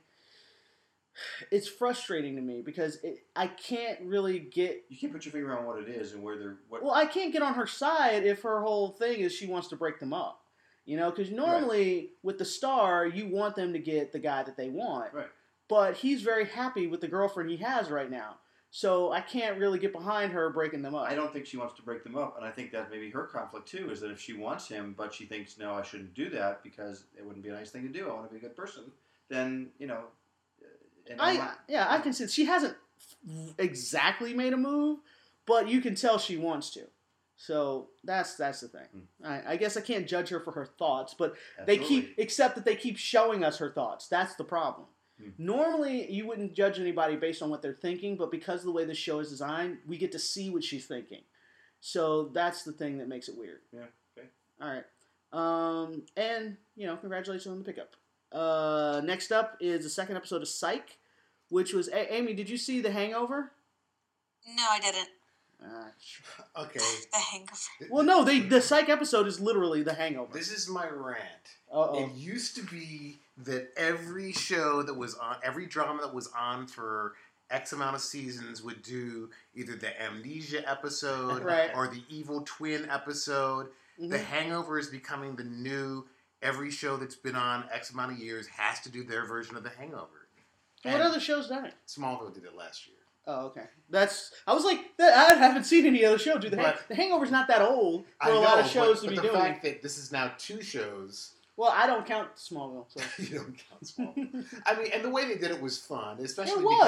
it's frustrating to me because it, I can't really get, You can't put your finger on what it is and where they're. What, well, I can't get on her side if her whole thing is she wants to break them up. You know, because normally with the star, you want them to get the guy that they want. Right. But he's very happy with the girlfriend he has right now. So I can't really get behind her breaking them up. I don't think she wants to break them up, and I think that maybe her conflict too is that if she wants him, but she thinks no, I shouldn't do that because it wouldn't be a nice thing to do. I want to be a good person. Then you know, and I'm I not- yeah, I can see she hasn't exactly made a move, but you can tell she wants to. So that's that's the thing. Hmm. I, I guess I can't judge her for her thoughts, but they Absolutely. keep except that they keep showing us her thoughts. That's the problem. Hmm. Normally, you wouldn't judge anybody based on what they're thinking, but because of the way the show is designed, we get to see what she's thinking. So that's the thing that makes it weird. Yeah. Okay. All right. Um, and you know, congratulations on the pickup. Uh, next up is the second episode of Psych, which was a- Amy. Did you see The Hangover? No, I didn't. Uh, Okay, The Hangover. well, no, they the Psych episode is literally The Hangover. this is my rant. Uh-oh. It used to be that every show that was on, every drama that was on for X amount of seasons would do either the Amnesia episode Right. or the Evil Twin episode. Mhm. The Hangover is becoming the new, every show that's been on X amount of years has to do their version of The Hangover. What And other shows done it? Smallville did it last year. Oh, okay. That's. I was like, that, I haven't seen any other show do the. Hang, But- the Hangover's not that old for I a lot know, of shows but, to be but the doing. fact that this is now two shows, Well, I don't count Smallville. So. you don't count Smallville. I mean, and the way they did it was fun, especially It was. because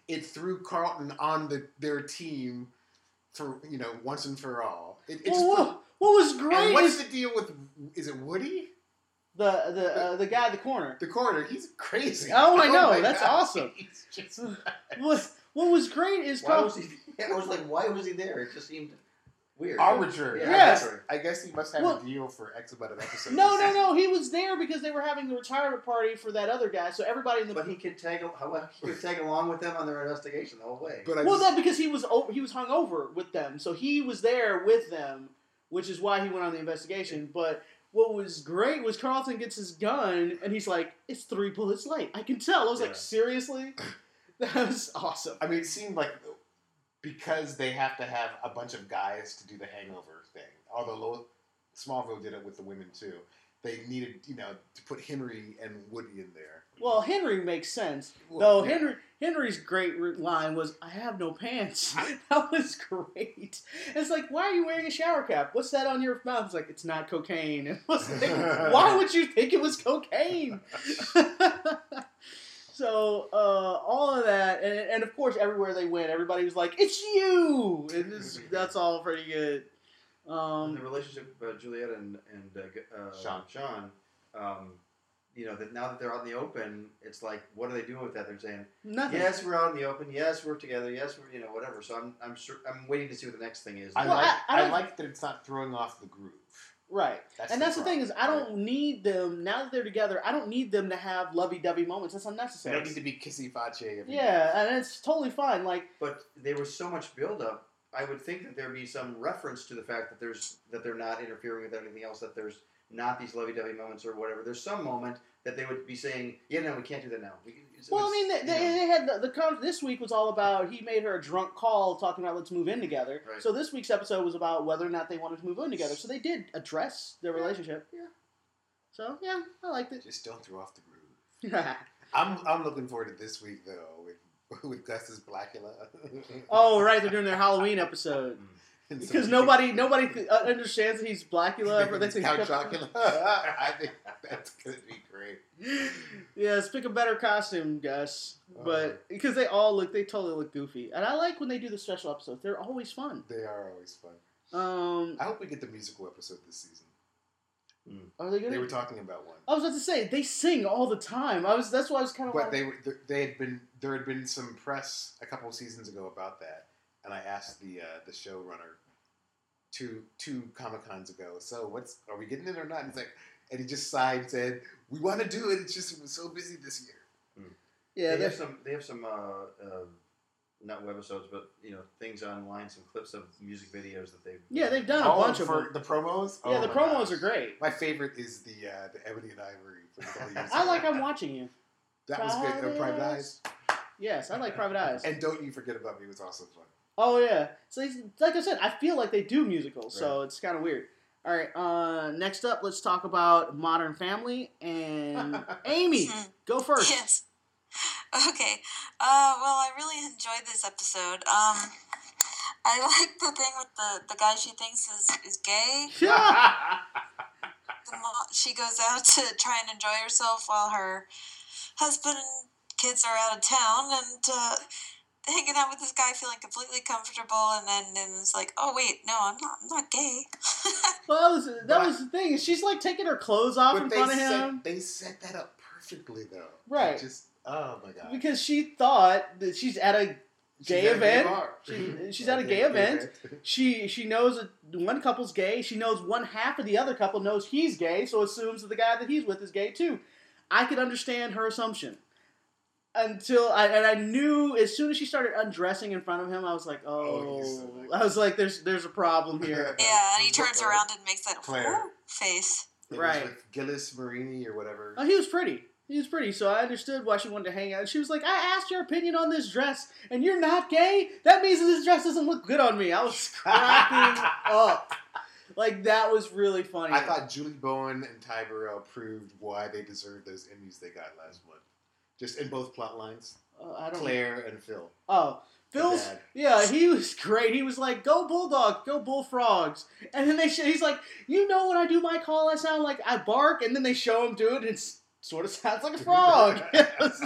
it threw Carlton on the their team for you know once and for all. It, it Well, just what, what was great and what's is the deal with? Is it Woody? the the uh, the guy at the corner. The corner, he's crazy. Oh, I know. my That's God. awesome. He's just What what was great is Why Carl- was he? I was like, why was he there? It just seemed weird. arbitrary. Yeah. I, Yeah. guess, I guess he must have Well- a deal for X amount of episodes. No, no, no. He was there because they were having the retirement party for that other guy. So everybody in the But he could tag. How he could tag along with them on their investigation the whole way. But I well, just, no, because he was over, he was hung over with them, so he was there with them, which is why he went on the investigation. But what was great was Carlton gets his gun and he's like, "It's three bullets late." I can tell. I was Yeah. like, "Seriously?" That was awesome. I mean, it seemed like because they have to have a bunch of guys to do the hangover thing. Although Lo- Smallville did it with the women too. They needed, you know, to put Henry and Woody in there. Well, Henry makes sense. Well, Though yeah. Henry Henry's great re- line was, "I have no pants." That was great. It's like, why are you wearing a shower cap? What's that on your mouth? It's like, it's not cocaine. It was like, why would you think it was cocaine? So uh, all of that, and, and of course, everywhere they went, everybody was like, "It's you!" And this, that's all pretty good. And Um, the relationship of uh, Juliet and and uh, G- uh, Sean. Sean, um, you know, that now that they're out in the open, it's like, what are they doing with that? They're saying, nothing. yes, we're out in the open. Yes, we're together. Yes, we're you know whatever. So I'm I'm sure I'm waiting to see what the next thing is. I Well, like I- I I, don't- like that it's not throwing off the groove. Right. That's and the that's the thing problem, is, I right? don't need them, now that they're together, I don't need them to have lovey-dovey moments. That's They unnecessary. don't need to be kissy fache every Yeah, and it's totally fine. Like, But there was so much buildup. I would think that there'd be some reference to the fact that there's that they're not interfering with anything else. That there's not these lovey-dovey moments or whatever. There's some moment that they would be saying, "Yeah, no, we can't do that now." We, it's, well, I it's, mean, they, you they, know. they had the, the con- this week was all about he made her a drunk call talking about let's move in together. Right. So this week's episode was about whether or not they wanted to move in together. So they did address their relationship. yeah. So yeah, I liked it. Just don't throw off the groove. I'm I'm looking forward to this week though with with Gus's Blackula. Oh right, they're doing their Halloween episode And so because we nobody can- nobody th- uh, understands that he's Blackula. They They think think it's Count Chocula. I think that's gonna be great. Yes, pick a better costume, Gus. But because they all look, they totally look goofy, and I like when they do the special episodes. They're always fun. They are always fun. Um, I hope we get the musical episode this season. are they gonna? They were talking about one, I was about to say they sing all the time. I was. That's why I was kind of. but they were they had been there had been some press a couple of seasons ago about that, and I asked the uh, the showrunner two two Comic Cons ago. So what's are we getting it or not? And he's like, and he just sighed and said, "We want to do it. It's just we're so busy this year." yeah, they they have some. They have some. Uh, uh, not webisodes, but you know things online. Some clips of music videos that they've. yeah, they've done a Oh, bunch of for them. the promos. Yeah, Oh the my promos gosh. are great. My favorite is the uh, the Ebony and Ivory. from a couple years I ago. like I'm watching you. That was good. Uh, Private Eyes. Yes, I like Private Eyes. And Don't You Forget About Me was also fun. Oh yeah. So it's- like I said, I feel like they do musicals, so it's kind of weird. All right. Uh, next up, let's talk about Modern Family and Amy. Hmm. Go first. Yes. Okay. Uh, well, I really enjoyed this episode. Um, I like the thing with the, the guy she thinks is, is gay. Yeah. The mo- she goes out to try and enjoy herself while her husband and kids are out of town and uh, hanging out with this guy, feeling completely comfortable, and then and it's like, oh wait, no, I'm not, I'm not gay. Well, that was that But- was the thing. She's like taking her clothes off in But they front of set, him they set that up perfectly, though. Right. It just, oh my god. because she thought that she's at a She's gay at a event. bar. She- she's at a gay event. she she knows that one couple's gay. She knows one half of the other couple knows he's gay, so assumes that the guy that he's with is gay too. I could understand her assumption until I and I knew as soon as she started undressing in front of him, I was like, Oh, oh, he's so nice. I was like, there's there's a problem here. Yeah, and he turns around and makes that Claire. whoo face. It was Right. with Gillis Marini or whatever. Oh, he was pretty. He was pretty, so I understood why she wanted to hang out. And she was like, I asked your opinion on this dress, and you're not gay? That means that this dress doesn't look good on me. I was cracking up. Like, that was really funny. I thought Julie Bowen and Ty Burrell proved why they deserved those Emmys they got last month. Just in both plot lines. Uh, I don't Claire and Phil. Oh, Phil's, dad. yeah, he was great. He was like, go Bulldogs, go Bullfrogs. And then they show, he's like, you know when I do my call, I sound like I bark. And then they show him do it, and it sort of sounds like a frog. It's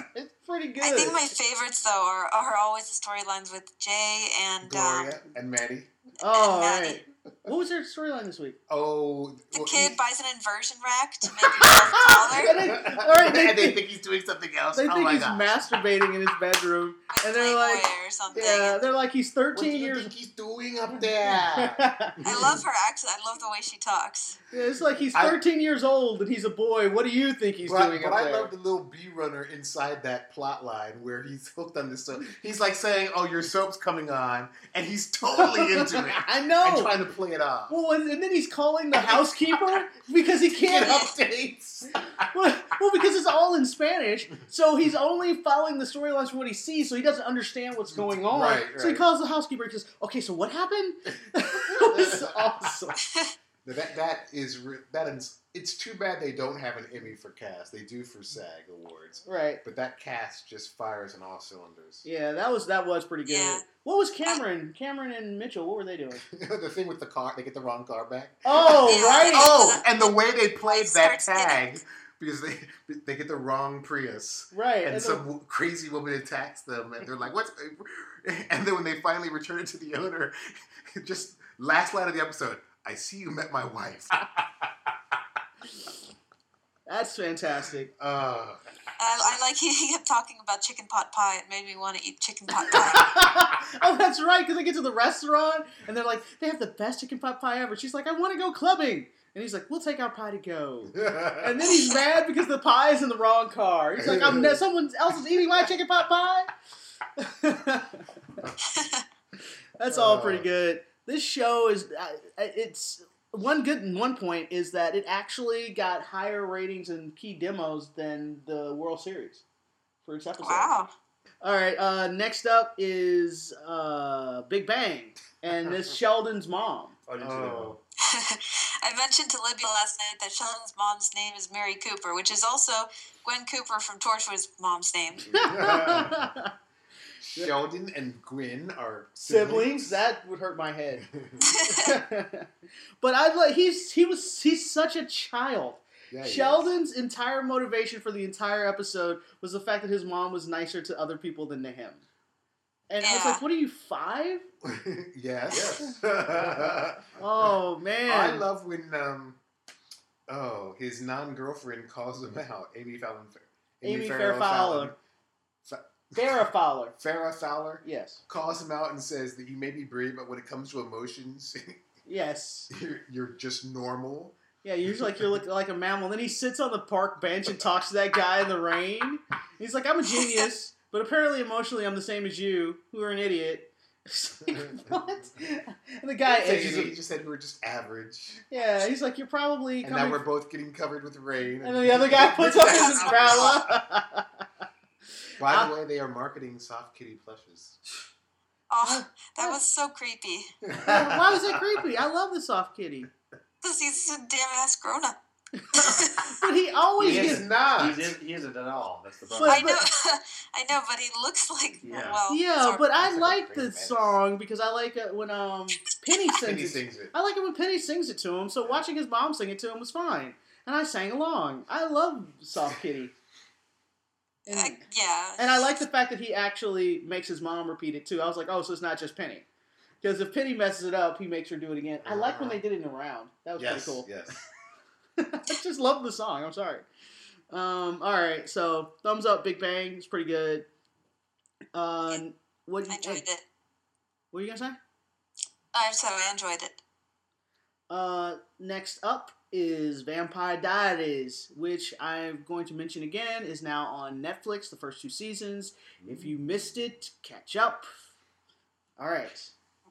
pretty good. I think my favorites though are, are always the storylines with Jay and Gloria um, and Maddie. oh, and Maddie. right. What was their storyline this week? Oh, The well, kid he- buys an inversion rack to make himself taller. And they- all right, they, and they think he's doing something else. they oh think my he's gosh. masturbating in his bedroom, With and they're Playboy like, or something. yeah, they're like he's What do thirteen you years. think he's doing up there? I love her accent. I love the way she talks. Yeah, it's like he's I- thirteen years old and he's a boy. What do you think he's but doing but up I there? love the little B runner inside that plot line where he's hooked on this soap. He's like saying, "Oh, your soap's coming on," and he's totally into it I and know. trying to play it off. Well, and, and then he's calling the housekeeper because he Get can't. updates. Well, well, because it's all in Spanish, so he's only following the storylines from what he sees, so he doesn't understand what's going on. Right, So he right. calls the housekeeper and says, "Okay, so what happened?" It's awesome. That that is re- that is. It's too bad they don't have an Emmy for cast. They do for SAG Awards, Right. but that cast just fires on all cylinders. Yeah, that was that was pretty good. Yeah. What was Cameron? Cameron and Mitchell, what were they doing? The thing with the car, they get the wrong car back. Oh, Yeah. right. Oh, and the way they played that Starts getting- tag because they they get the wrong Prius. Right. And and some the- w- crazy woman attacks them, and they're like, "What's?" And then when they finally return it to the owner, just last line of the episode, "I see you met my wife." That's fantastic. Uh, I, I like he, he kept talking about chicken pot pie. It made me want to eat chicken pot pie. Oh, that's right, because they get to the restaurant, and they're like, they have the best chicken pot pie ever. She's like, I want to go clubbing. And he's like, we'll take our pie to go. And then he's mad because the pie is in the wrong car. He's like, I'm, someone else is eating my chicken pot pie? That's all pretty good. This show is, uh, it's, one good one point is that it actually got higher ratings in key demos than the World Series for its episode. Wow. All right, uh, next up is uh, Big Bang, and this Sheldon's mom. Oh, I didn't see oh. I mentioned to Libby last night that Sheldon's mom's name is Mary Cooper, which is also Gwen Cooper from Torchwood's mom's name. Sheldon and Gwen are Siblings? siblings. That would hurt my head. But I like he's he was he's such a child. Yeah, he Sheldon's entire motivation for the entire episode was the fact that his mom was nicer to other people than to him. And I was Yeah. like, what are you, five? is. yes. Oh, man. I love when um, oh, his non-girlfriend calls him out. Amy Fallon. Amy Farrah Farrah Fowler. Fa- Farrah Fowler. Farrah Fowler Yes. calls him out and says that you may be brave, but when it comes to emotions, Yes. you're, you're just normal. Yeah, you're just like you're like, like a mammal. Then he sits on the park bench and talks to that guy in the rain. He's like, I'm a genius, but apparently emotionally I'm the same as you, who are an idiot. It's like, what? And the guy He edges he him. just said we were just average, Yeah, he's like, you're probably and now coming. we're both getting covered with rain. And then the other guy puts up his umbrella. By the way, they are marketing soft kitty plushes. Oh, that was so creepy. Why was that creepy? I love the soft kitty. Because he's a damn ass grown up. But he always He gets. is not. He isn't, he isn't at all. That's the But- problem. I know, I know, but he looks like Yeah. well. Yeah, sort of. but I It's like a like great the band. song because I like it when um Penny sings Penny it. sings it. I like it when Penny sings it to him. So watching his mom sing it to him was fine, and I sang along. I love Soft Kitty. And, I, yeah. and I like the fact that he actually makes his mom repeat it too. I was like, oh, so it's not just Penny. Because if Penny messes it up, he makes her do it again. I like when they did it in a round. That was Yes, pretty cool. yes. I just love the song. I'm sorry. Um, all right, so thumbs up, Big Bang. It's pretty good. Uh, what, I enjoyed it. what are you gonna say? I so I enjoyed it. Uh, next up is Vampire Diaries, which I'm going to mention again is now on Netflix. The first two seasons. If you missed it, catch up. All right.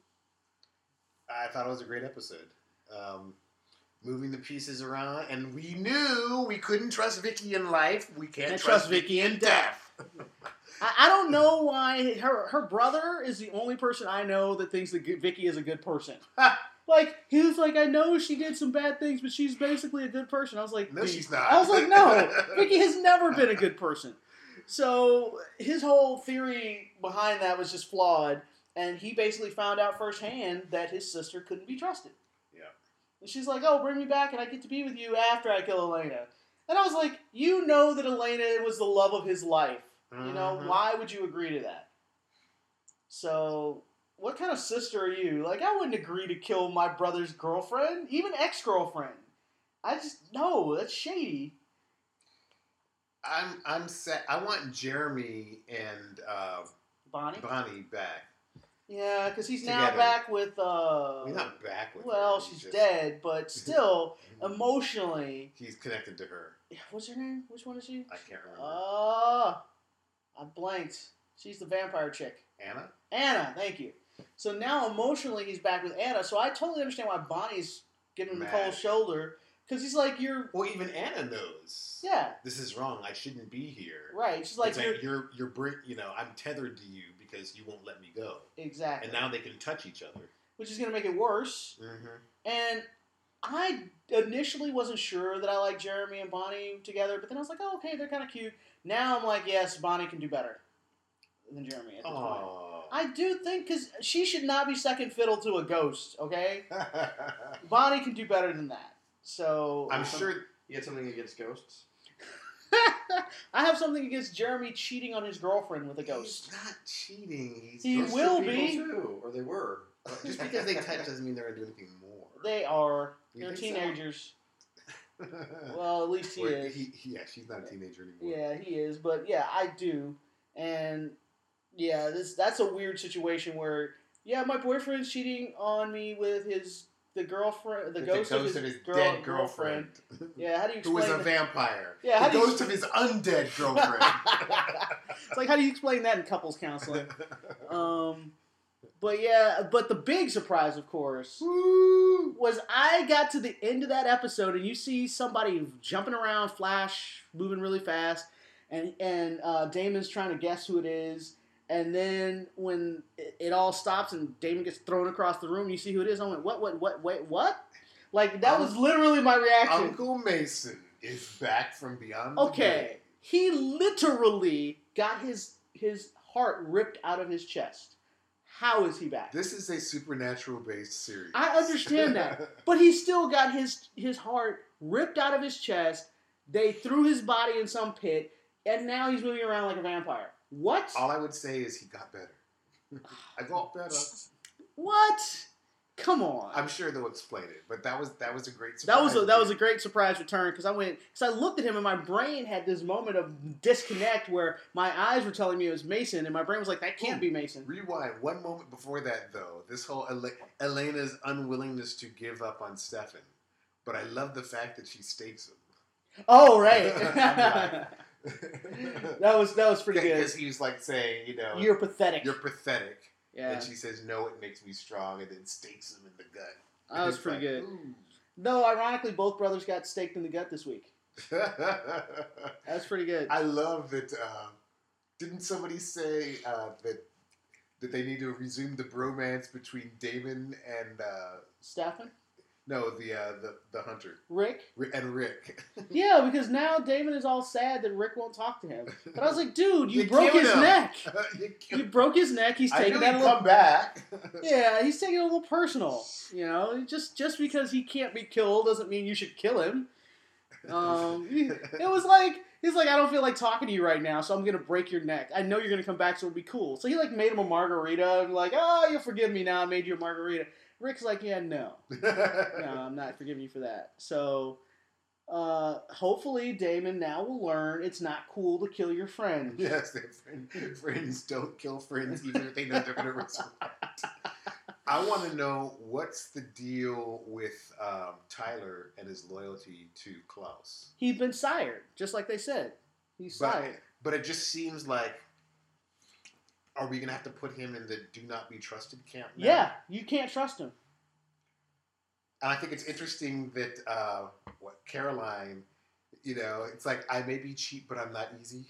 I thought it was a great episode. Um, moving the pieces around, and we knew we couldn't trust Vicky in life. We can't Can't trust, trust Vicky Vicky in in death. I, I don't know why her her brother is the only person I know that thinks that Vicky is a good person. Like, he was like, I know she did some bad things, but she's basically a good person. I was like, No, "The-" she's not. I was like, no, Vicky has never been a good person. So his whole theory behind that was just flawed, and he basically found out firsthand that his sister couldn't be trusted. Yeah. And she's like, oh, bring me back and I get to be with you after I kill Elena. And I was like, you know that Elena was the love of his life. You know, Mhm. why would you agree to that? So, what kind of sister are you? Like, I wouldn't agree to kill my brother's girlfriend, even ex-girlfriend. I just, no, that's shady. I'm I'm set. I want Jeremy and uh, Bonnie? Bonnie back. Yeah, because he's now Together. back with, uh... We're not back with well, her. He's she's just- dead, but still, emotionally... He's connected to her. What's her name? Which one is she? I can't remember. Oh, I blanked. She's the vampire chick. Anna? Anna, thank you. So now emotionally he's back with Anna, so I totally understand why Bonnie's giving him the Mad. cold shoulder, because he's like, you're... Well, even Anna knows. Yeah, This is wrong. I shouldn't be here. right. She's like, It's you're... like you're you're bring, you know, I'm tethered to you because you won't let me go. Exactly. And now they can touch each other. Which is going to make it worse. Mm-hmm. And I initially wasn't sure that I liked Jeremy and Bonnie together, but then I was like, oh, okay, they're kind of cute. Now I'm like, yes, Bonnie can do better than Jeremy at this point. Oh. I do think, because she should not be second fiddle to a ghost, okay? Bonnie can do better than that. So I'm sure. You had something against ghosts? I have something against Jeremy cheating on his girlfriend with a ghost. He's not cheating. He's He ghosts will are be. people Too, or they were. Just because they touch doesn't mean they're gonna do anything more. They are. You They're think so? teenagers. Well, at least he Or is. He, he, yeah, she's not a teenager anymore. Yeah, he is. But yeah, I do. And yeah, this that's a weird situation where yeah, my boyfriend's cheating on me with his the girlfriend, the With ghost, the of his, of his girl, dead girlfriend, Yeah, how do you who explain was a that? vampire. Yeah, how the do you- ghost of his undead girlfriend. It's like, how do you explain that in couples counseling? Um, but yeah, but the big surprise, of course, Woo! was I got to the end of that episode and you see somebody jumping around, Flash moving really fast, and and uh, Damon's trying to guess who it is. And then when it, it all stops and Damon gets thrown across the room, you see who it is. I went, what, what, what, wait, what? Like, that was literally my reaction. Uncle Mason is back from beyond. Okay, he literally got his his heart ripped out of his chest. How is he back? The day. This is a supernatural based series. I understand that, but he still got his his heart ripped out of his chest. They threw his body in some pit, and now he's moving around like a vampire. What? All I would say is he got better. I got better. What? Come on. I'm sure they'll explain it, but that was that was a great surprise. That was a, that was a great surprise return because I went because I looked at him and my brain had this moment of disconnect where my eyes were telling me it was Mason and my brain was like, that can't be Mason. Rewind one moment before that, though. This whole Ele- Elena's unwillingness to give up on Stefan, but I love the fact that she stakes him. Oh right. I'm that was that was pretty good. Because he was like saying, you know, You're pathetic. you're pathetic, yeah, and she says, "No, it makes me strong," and then stakes him in the gut. that was It's pretty like, good. Though ironically, both brothers got staked in the gut this week. ooh. That's pretty good. I love that. Uh, didn't somebody say uh, that that they need to resume the bromance between Damon and uh, Stefan, no, the uh, the the hunter Rick. Ri- and Rick? Yeah, because now Damon is all sad that Rick won't talk to him. But I was like, dude, you, You broke killed his him. neck. you You broke his neck. He's I taking knew that a he'd little. come back. Yeah, he's taking it a little personal. You know, just just because he can't be killed doesn't mean you should kill him. Um, it was like he's like, I don't feel like talking to you right now, so I'm gonna break your neck. I know you're gonna come back, so it'd be cool. So he like made him a margarita and like, oh, you'll forgive me now. I made you a margarita. Rick's like, yeah, no, no, I'm not forgiving you for that. So. Uh, hopefully Damon now will learn it's not cool to kill your friend. Yes, their friend, friends don't kill friends, even if they know they're going to resurrect. I want to know what's the deal with um, Tyler and his loyalty to Klaus. He's been sired, just like they said. He's But, sired. but it just seems like, are we going to have to put him in the do not be trusted camp now? Yeah, you can't trust him. And I think it's interesting that uh, what Caroline, you know, it's like I may be cheap, but I'm not easy.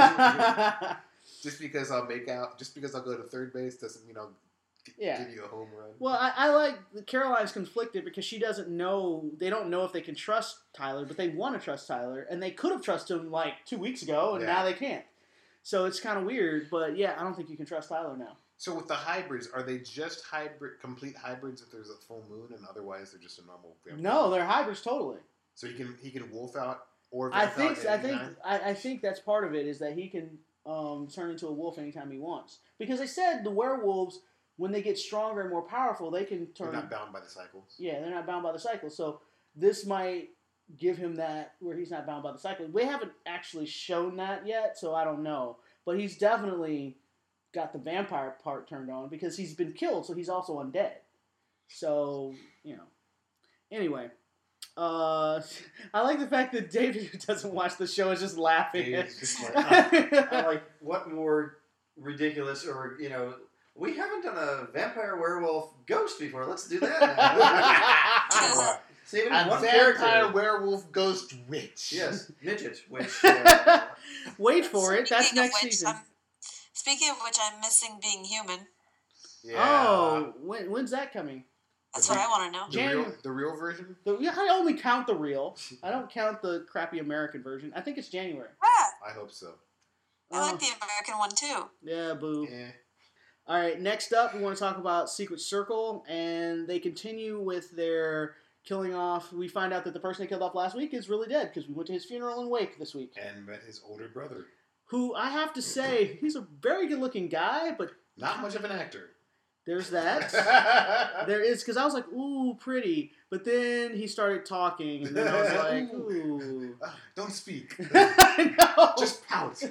Just because I'll make out, just because I'll go to third base doesn't mean I'll g- Yeah. give you a home run. Well, I, I like Caroline's conflicted because she doesn't know. They don't know if they can trust Tyler, but they want to trust Tyler, and they could have trusted him like two weeks ago, and Yeah. now they can't. So it's kind of weird. But yeah, I don't think you can trust Tyler now. So with the hybrids, are they just hybrid, complete hybrids if there's a full moon, and otherwise they're just a normal vampire? No, they're hybrids totally. So he can he can wolf out or I vamp think out I at any think time? I, I think that's part of it is that he can um, turn into a wolf anytime he wants. Because they said the werewolves, when they get stronger and more powerful, they can turn. They're not bound by the cycles. Yeah, they're not bound by the cycle. So this might give him that where he's not bound by the cycle. We haven't actually shown that yet, so I don't know. But he's definitely got the vampire part turned on because he's been killed, so he's also undead. So, you know. Anyway. Uh, I like the fact that David, who doesn't watch the show, is just laughing. David's just like, I'm like, what more ridiculous or, you know, we haven't done a vampire werewolf ghost before. Let's do that now. Saving A one vampire character. werewolf ghost witch. Yes, midget, which... Uh, Wait for it. That's Speaking of next which, season. I'm, speaking of which, I'm missing being human. Yeah. Oh, when, when's that coming? That's what I want to know. The Jan- real, the real version? The, yeah, I only count the real. I don't count the crappy American version. I think it's January. Ah, I hope so. I Oh, like the American one too. yeah, boo. Yeah. All right, next up, we want to talk about Secret Circle, and they continue with their killing off. We find out that the person they killed off last week is really dead because we went to his funeral and wake this week. And met his older brother. Who I have to say, he's a very good-looking guy, but Not much of an actor. there's that. There is, because I was like, ooh, pretty. But then he started talking, and then I was like, ooh. Uh, Don't speak. I know. Just pout.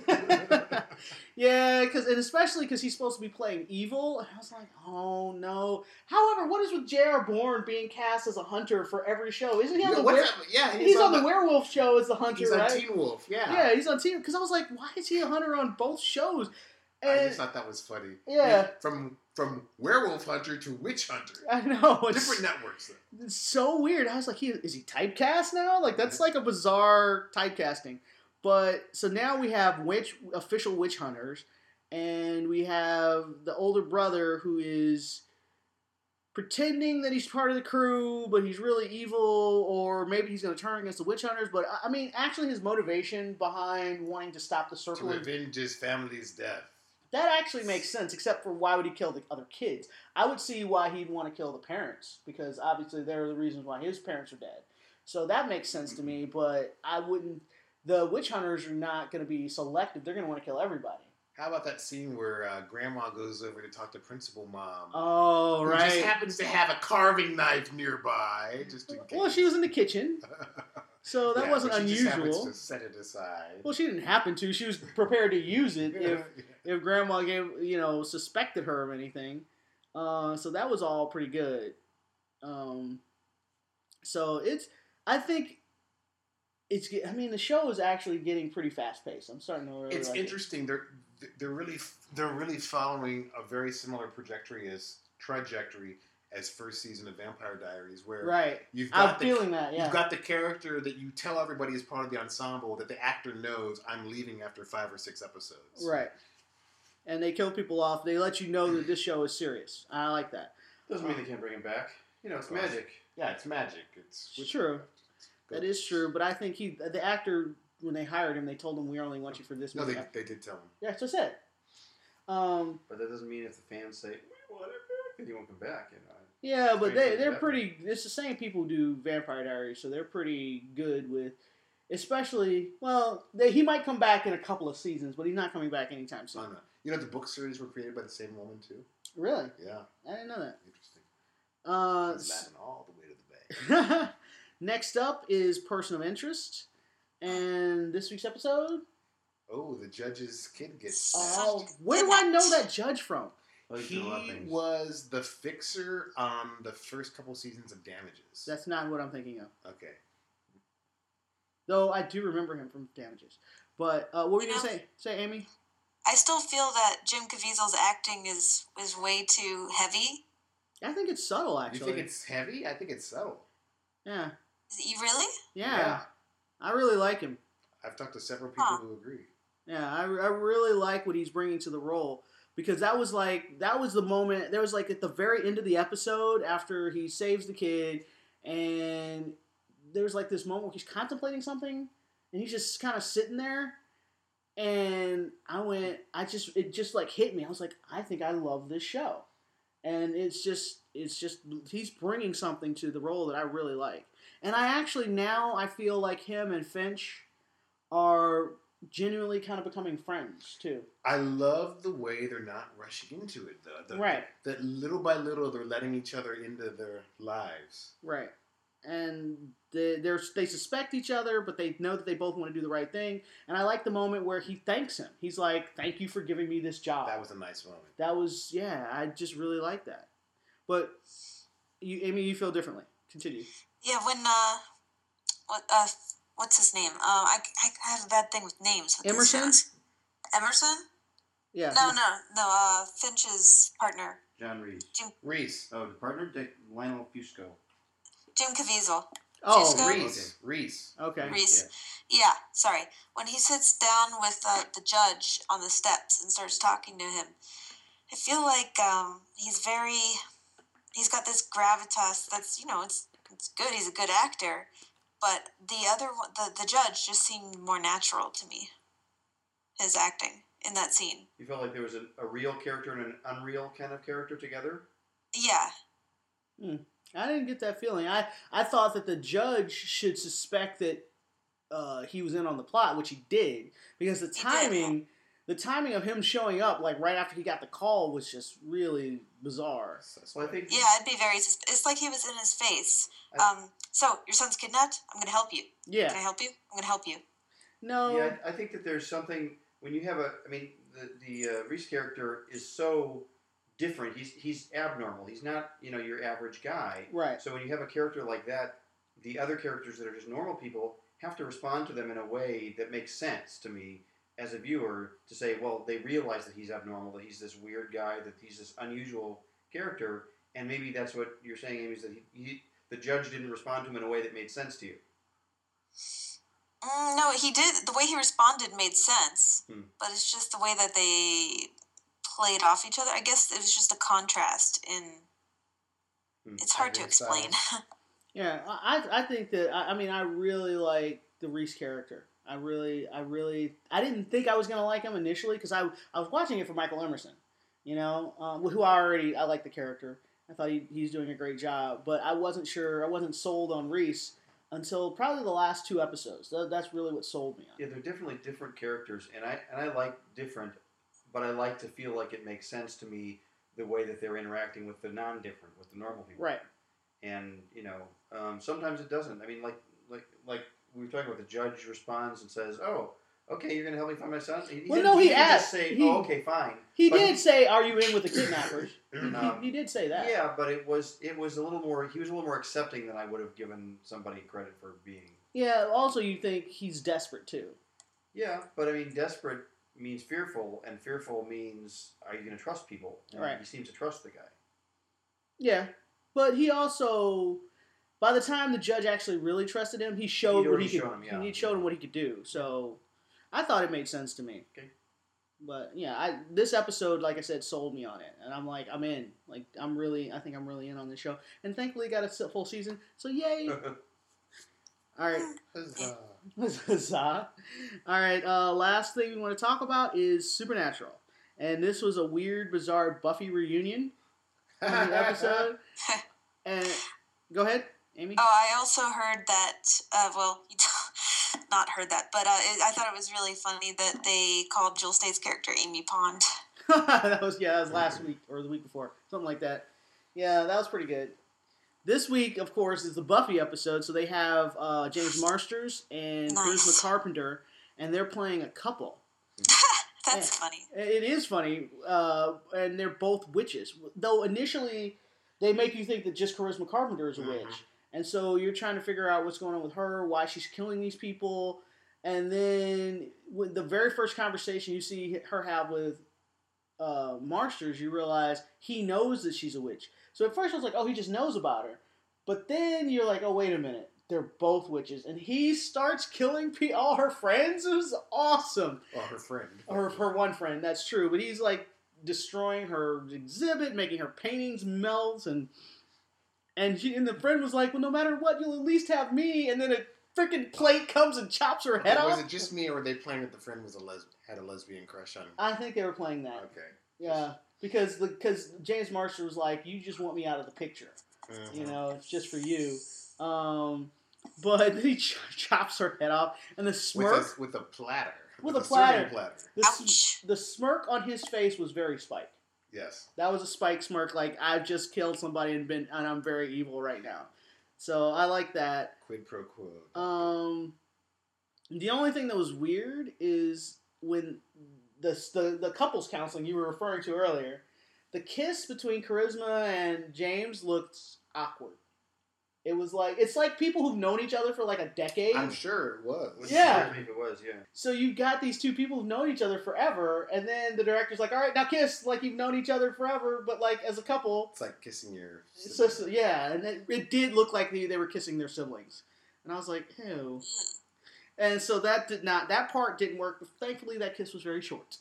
Yeah, because and especially because he's supposed to be playing evil, and I was like, oh no. However, what is with J R. Bourne being cast as a hunter for every show? Isn't he on Yeah, the what's were- that? Yeah, he's, on the werewolf show as the hunter, He's on right? Teen Wolf. Yeah. Yeah, he's on Teen. Because I was like, why is he a hunter on both shows? I And just thought that was funny. Yeah. From from werewolf hunter to witch hunter. I know it's, Different networks. Though. it's so weird. I was like, he, is he typecast now? Like that's like a bizarre typecasting. But so now we have witch official witch hunters, and we have the older brother who is pretending that he's part of the crew, but he's really evil, or maybe he's going to turn against the witch hunters. But I mean, actually, his motivation behind wanting to stop the To circle avenge his family's death. that actually makes sense. Except for why would he kill the other kids? I would see why he'd want to kill the parents because obviously they're the reasons why his parents are dead. So that makes sense to me. But I wouldn't. The witch hunters are not going to be selective. They're going to want to kill everybody. How about that scene where uh, Grandma goes over to talk to Principal Mom? Oh, who right. just happens to have a carving knife nearby, just in case. Well, she was in the kitchen, so that Yeah, wasn't but she just happens unusual. to set it aside. Well, she didn't happen to. She was prepared to use it if if Grandma gave you know suspected her of anything. Uh, so that was all pretty good. Um, so it's I think it's I mean the show is actually getting pretty fast paced. I'm starting to really It's like it. interesting. They're they're really they're really following a very similar trajectory as trajectory as first season of Vampire Diaries, where Right. you've I'm got the, feeling that. Yeah. you've got the character that you tell everybody is part of the ensemble that the actor knows I'm leaving after five or six episodes. Right. And they kill people off. They let you know that this show is serious. I like that. doesn't mean they can't bring him back. You know, it's magic. Yeah, it's magic. It's It's true. That is true. But I think he, the actor, when they hired him, they told him we only want you for this No, movie. they, they did tell him. Yeah, that's what I said. Um, But that doesn't mean if the fans say, we want him back, then he won't come back. You know. yeah, but Strange they, thing they're happened. pretty, it's the same people who do Vampire Diaries, so they're pretty good with, especially, well, they, he might come back in a couple of seasons, but he's not coming back anytime Oh, soon. no. You know, the book series were created by the same woman, too? Really? Yeah. I didn't know that. Interesting. Uh, She's laughing all the way to the bay. next up is Person of Interest, and this week's episode. Oh, the judge's kid gets Oh, snatched. where do I know that judge from? Well, he's He doing a lot of things. was the fixer on the first couple seasons of Damages. That's not what I'm thinking of. Okay. Though I do remember him from Damages. But uh, what were you You gonna know- say? Say, Amy? I still feel that Jim Caviezel's acting is is way too heavy. I think it's subtle, You actually. think it's heavy? I think it's subtle. yeah, Is it, you really? yeah, Yeah. I really like him. I've talked to several people Huh. who agree. Yeah, I, I really like what he's bringing to the role because that was like that was the moment. There was like at the very end of the episode after he saves the kid, and there's like this moment where he's contemplating something, and he's just kind of sitting there. And I went, I just, it just like hit me. I was like, I think I love this show. And it's just, it's just, he's bringing something to the role that I really like. And I actually, now I feel like him and Finch are genuinely kind of becoming friends too. I love the way they're not rushing into it, though. The, Right. That little by little they're letting each other into their lives. Right. And they they're, they suspect each other, but they know that they both want to do the right thing. And I like the moment where he thanks him. He's like, "Thank you for giving me this job." That was a nice moment. That was, yeah, I just really like that. But, you, Amy, you feel differently. Continue. Yeah, when uh, what uh, what's his name? Uh, I, I have a bad thing with names. With these Emerson? shows. Emerson? Yeah. No, no, no. Uh, Finch's partner, John Reese. Jim Reese. Oh, the partner, Dick, Lionel Fusco. Jim Caviezel. Oh, Fusco? Reese. Reese. okay. Reese. Yeah, sorry. When he sits down with uh, the judge on the steps and starts talking to him, I feel like um, he's very. He's got this gravitas that's, you know, it's it's good. He's a good actor, but the other one, the the judge just seemed more natural to me. His acting in that scene. You felt like there was a, a real character and an unreal kind of character together? Yeah. Hmm. I didn't get that feeling. I, I thought that the judge should suspect that uh, he was in on the plot, which he did, because the He did. timing, the timing of him showing up, like right after he got the call, was just really bizarre. Well, I think Yeah, it'd be very. Sus- it's like he was in his face. I- Um. So your son's kidnapped. I'm gonna help you. Can I Yeah. help you? I'm gonna help you. No. Yeah, I, I think that there's something when you have a. I mean, the the uh, Reese character is so different. He's he's abnormal. He's not you know your average guy. Right. So when you have a character like that, the other characters that are just normal people have to respond to them in a way that makes sense to me as a viewer to say, well, they realize that he's abnormal, that he's this weird guy, that he's this unusual character, and maybe that's what you're saying, Amy, is that he, he the judge didn't respond to him in a way that made sense to you. Mm, no, he did. The way he responded made sense, Hmm. but it's just the way that they played off each other. I guess it was just a contrast. In Hmm. it's hard to Acting style. explain. Yeah, I I think that I, I mean I really like the Reese character. I really I really I didn't think I was gonna like him initially because I I was watching it for Michael Emerson, you know, um, who I already I like the character. I thought he, he's doing a great job, but I wasn't sure I wasn't sold on Reese until probably the last two episodes. That, that's really what sold me on. Yeah, they're definitely different characters, and I and I like different, but I like to feel like it makes sense to me the way that they're interacting with the non-different, with the normal people. Right. And you know, um, sometimes it doesn't. I mean, like like like we were talking about, the judge responds and says, "Oh, okay, you're gonna help me find my son." He, Well, didn't- no, he didn't asked- just say, he- "Oh, okay, fine." He But did say, "Are you in with the kidnappers?" Um, he, he did say that. Yeah, but it was it was a little more. He was a little more accepting than I would have given somebody credit for being. Yeah. Also, you think he's desperate too. Yeah, but I mean, desperate means fearful, and fearful means, are you going to trust people? And Right. He seems to trust the guy. Yeah, but he also, by the time the judge actually really trusted him, he showed He'd what he already could. shown him, yeah. He showed him what he could do. So, I thought it made sense to me. Okay. But yeah, I this episode, like I said, sold me on it, and I'm like, I'm in. Like, I'm really, I think I'm really in on this show, and thankfully got a full season. So yay! All right. Huzzah. Huzzah. All right, uh, last thing we want to talk about is Supernatural. And this was a weird, bizarre Buffy reunion on the episode. And go ahead, Amy. Oh, I also heard that. Uh, well, not heard that, but uh, it, I thought it was really funny that they called Jill State's character Amy Pond. that was yeah, that was last week or the week before, something like that. Yeah, that was pretty good. This week, of course, is the Buffy episode, so they have uh, James Marsters and Nice. Charisma Carpenter, and they're playing a couple. That's funny. It is funny, uh, and they're both witches. Though initially, they make you think that just Charisma Carpenter is a witch, Mhm. and so you're trying to figure out what's going on with her, why she's killing these people, and then with the very first conversation you see her have with uh, Marsters, you realize he knows that she's a witch. So at first I was like, oh, he just knows about her, but then you're like, oh, wait a minute. They're both witches, and he starts killing pe- all her friends. It was awesome. Or her friend. Her, her one friend, that's true. But he's like destroying her exhibit, making her paintings melt, and and she and the friend was like, "Well, no matter what, you'll at least have me." And then a freaking plate comes and chops her head was off. it just me, or were they playing that the friend was a les- had a lesbian crush on him? I think they were playing that. Okay. Yeah, because the because James Marshall was like, "You just want me out of the picture, Mhm. you know, it's just for you." Um, but he ch- chops her head off, and the With smirk. a, with a platter. with, with a platter. serving platter. The, Ouch. the smirk on his face was very Spike. Yes. That was a Spike smirk, like I've just killed somebody and been and I'm very evil right now. So I like that. Quid pro quo. Um, the only thing that was weird is when the the, the couples counseling you were referring to earlier, the kiss between Charisma and James looked awkward. It was like it's like people who've known each other for like a decade. I'm sure it was. Wouldn't Yeah. surprise me if it was, yeah. So you've got these two people who've known each other forever, and then the director's like, "All right, now kiss like you've known each other forever, but like as a couple." It's like kissing your So, sibling. so yeah, and it, it did look like they, they were kissing their siblings, and I was like, "Ew." And so that did not that part didn't work. But thankfully, that kiss was very short.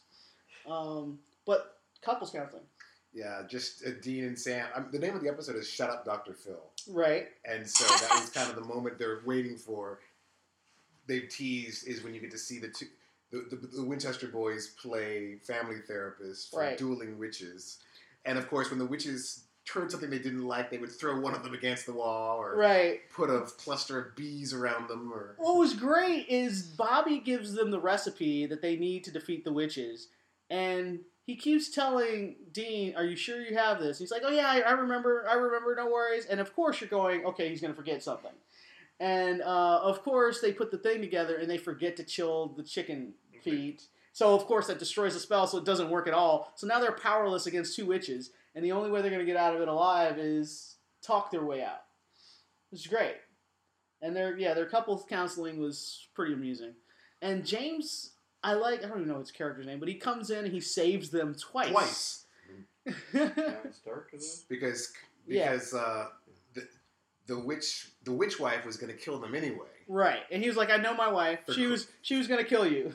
Um, but couples counseling, Yeah, just uh, Dean and Sam. Um, the name of the episode is "Shut Up, Doctor Phil," right? and so that was kind of the moment they're waiting for. They've teased is when you get to see the two, the, the, the Winchester boys play family therapists for Right. dueling witches, and of course, when the witches turned something they didn't like, they would throw one of them against the wall or Right. put a cluster of bees around them. Or What was great is Bobby gives them the recipe that they need to defeat the witches, and he keeps telling Dean, "Are you sure you have this?" He's like, "Oh yeah, I, I remember. I remember. No worries." And of course, you're going, "Okay, he's going to forget something." And uh, of course, they put the thing together and they forget to chill the chicken feet. So of course, that destroys the spell, so it doesn't work at all. So now they're powerless against two witches, and the only way they're going to get out of it alive is talk their way out. Which is great. And their yeah, their couples counseling was pretty amusing. And James, I like, I don't even know his character's name, but he comes in and he saves them twice. twice Yeah, it's dark, is it? because Yeah. because uh, the the witch the witch wife was going to kill them anyway. Right. And he was like, "I know my wife. For She cool. was she was going to kill you."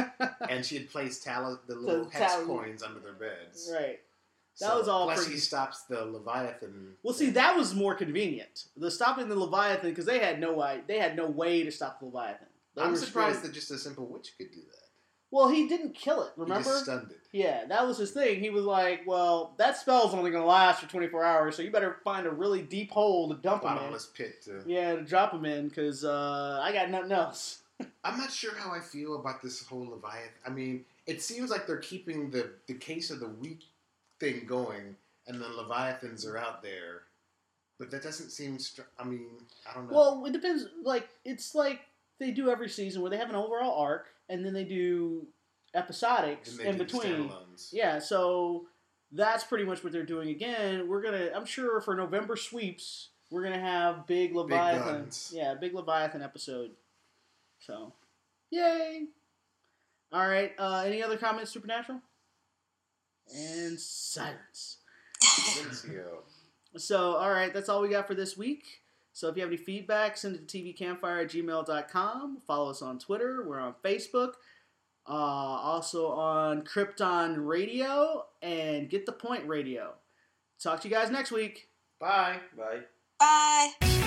And she had placed tali- the little hex tali- coins under their beds. Right. That was all Plus, pretty- he stops the Leviathan. Well, see, that was more convenient. The stopping the Leviathan, because they had no way, they had no way to stop the Leviathan. They I'm were surprised screwed. that just a simple witch could do that. Well, he didn't kill it, He remember? just stunned it. Yeah, that was his thing. He was like, "Well, that spell's only going to last for twenty-four hours, so you better find a really deep hole to dump him in." Bottomless pit. To... Yeah, to drop him in, because uh, I got nothing else. I'm not sure how I feel about this whole Leviathan. I mean, it seems like they're keeping the, the case of the week thing going, and the Leviathans are out there. But that doesn't seem... Str- I mean, I don't know. Well, it depends. Like, it's like they do every season where they have an overall arc, and then they do episodics Then they in do between. standalones. Yeah, so that's pretty much what they're doing again. We're gonna, I'm sure for November sweeps, we're gonna have big Leviathan. guns. Yeah, big Leviathan episode. So, yay! All right. Uh, any other comments, Supernatural? And silence. Silencio. So, all right, that's all we got for this week. So if you have any feedback, send it to t v campfire at gmail dot com. Follow us on Twitter. We're on Facebook. Uh, also on Krypton Radio and Get the Point Radio. Talk to you guys next week. Bye. Bye. Bye.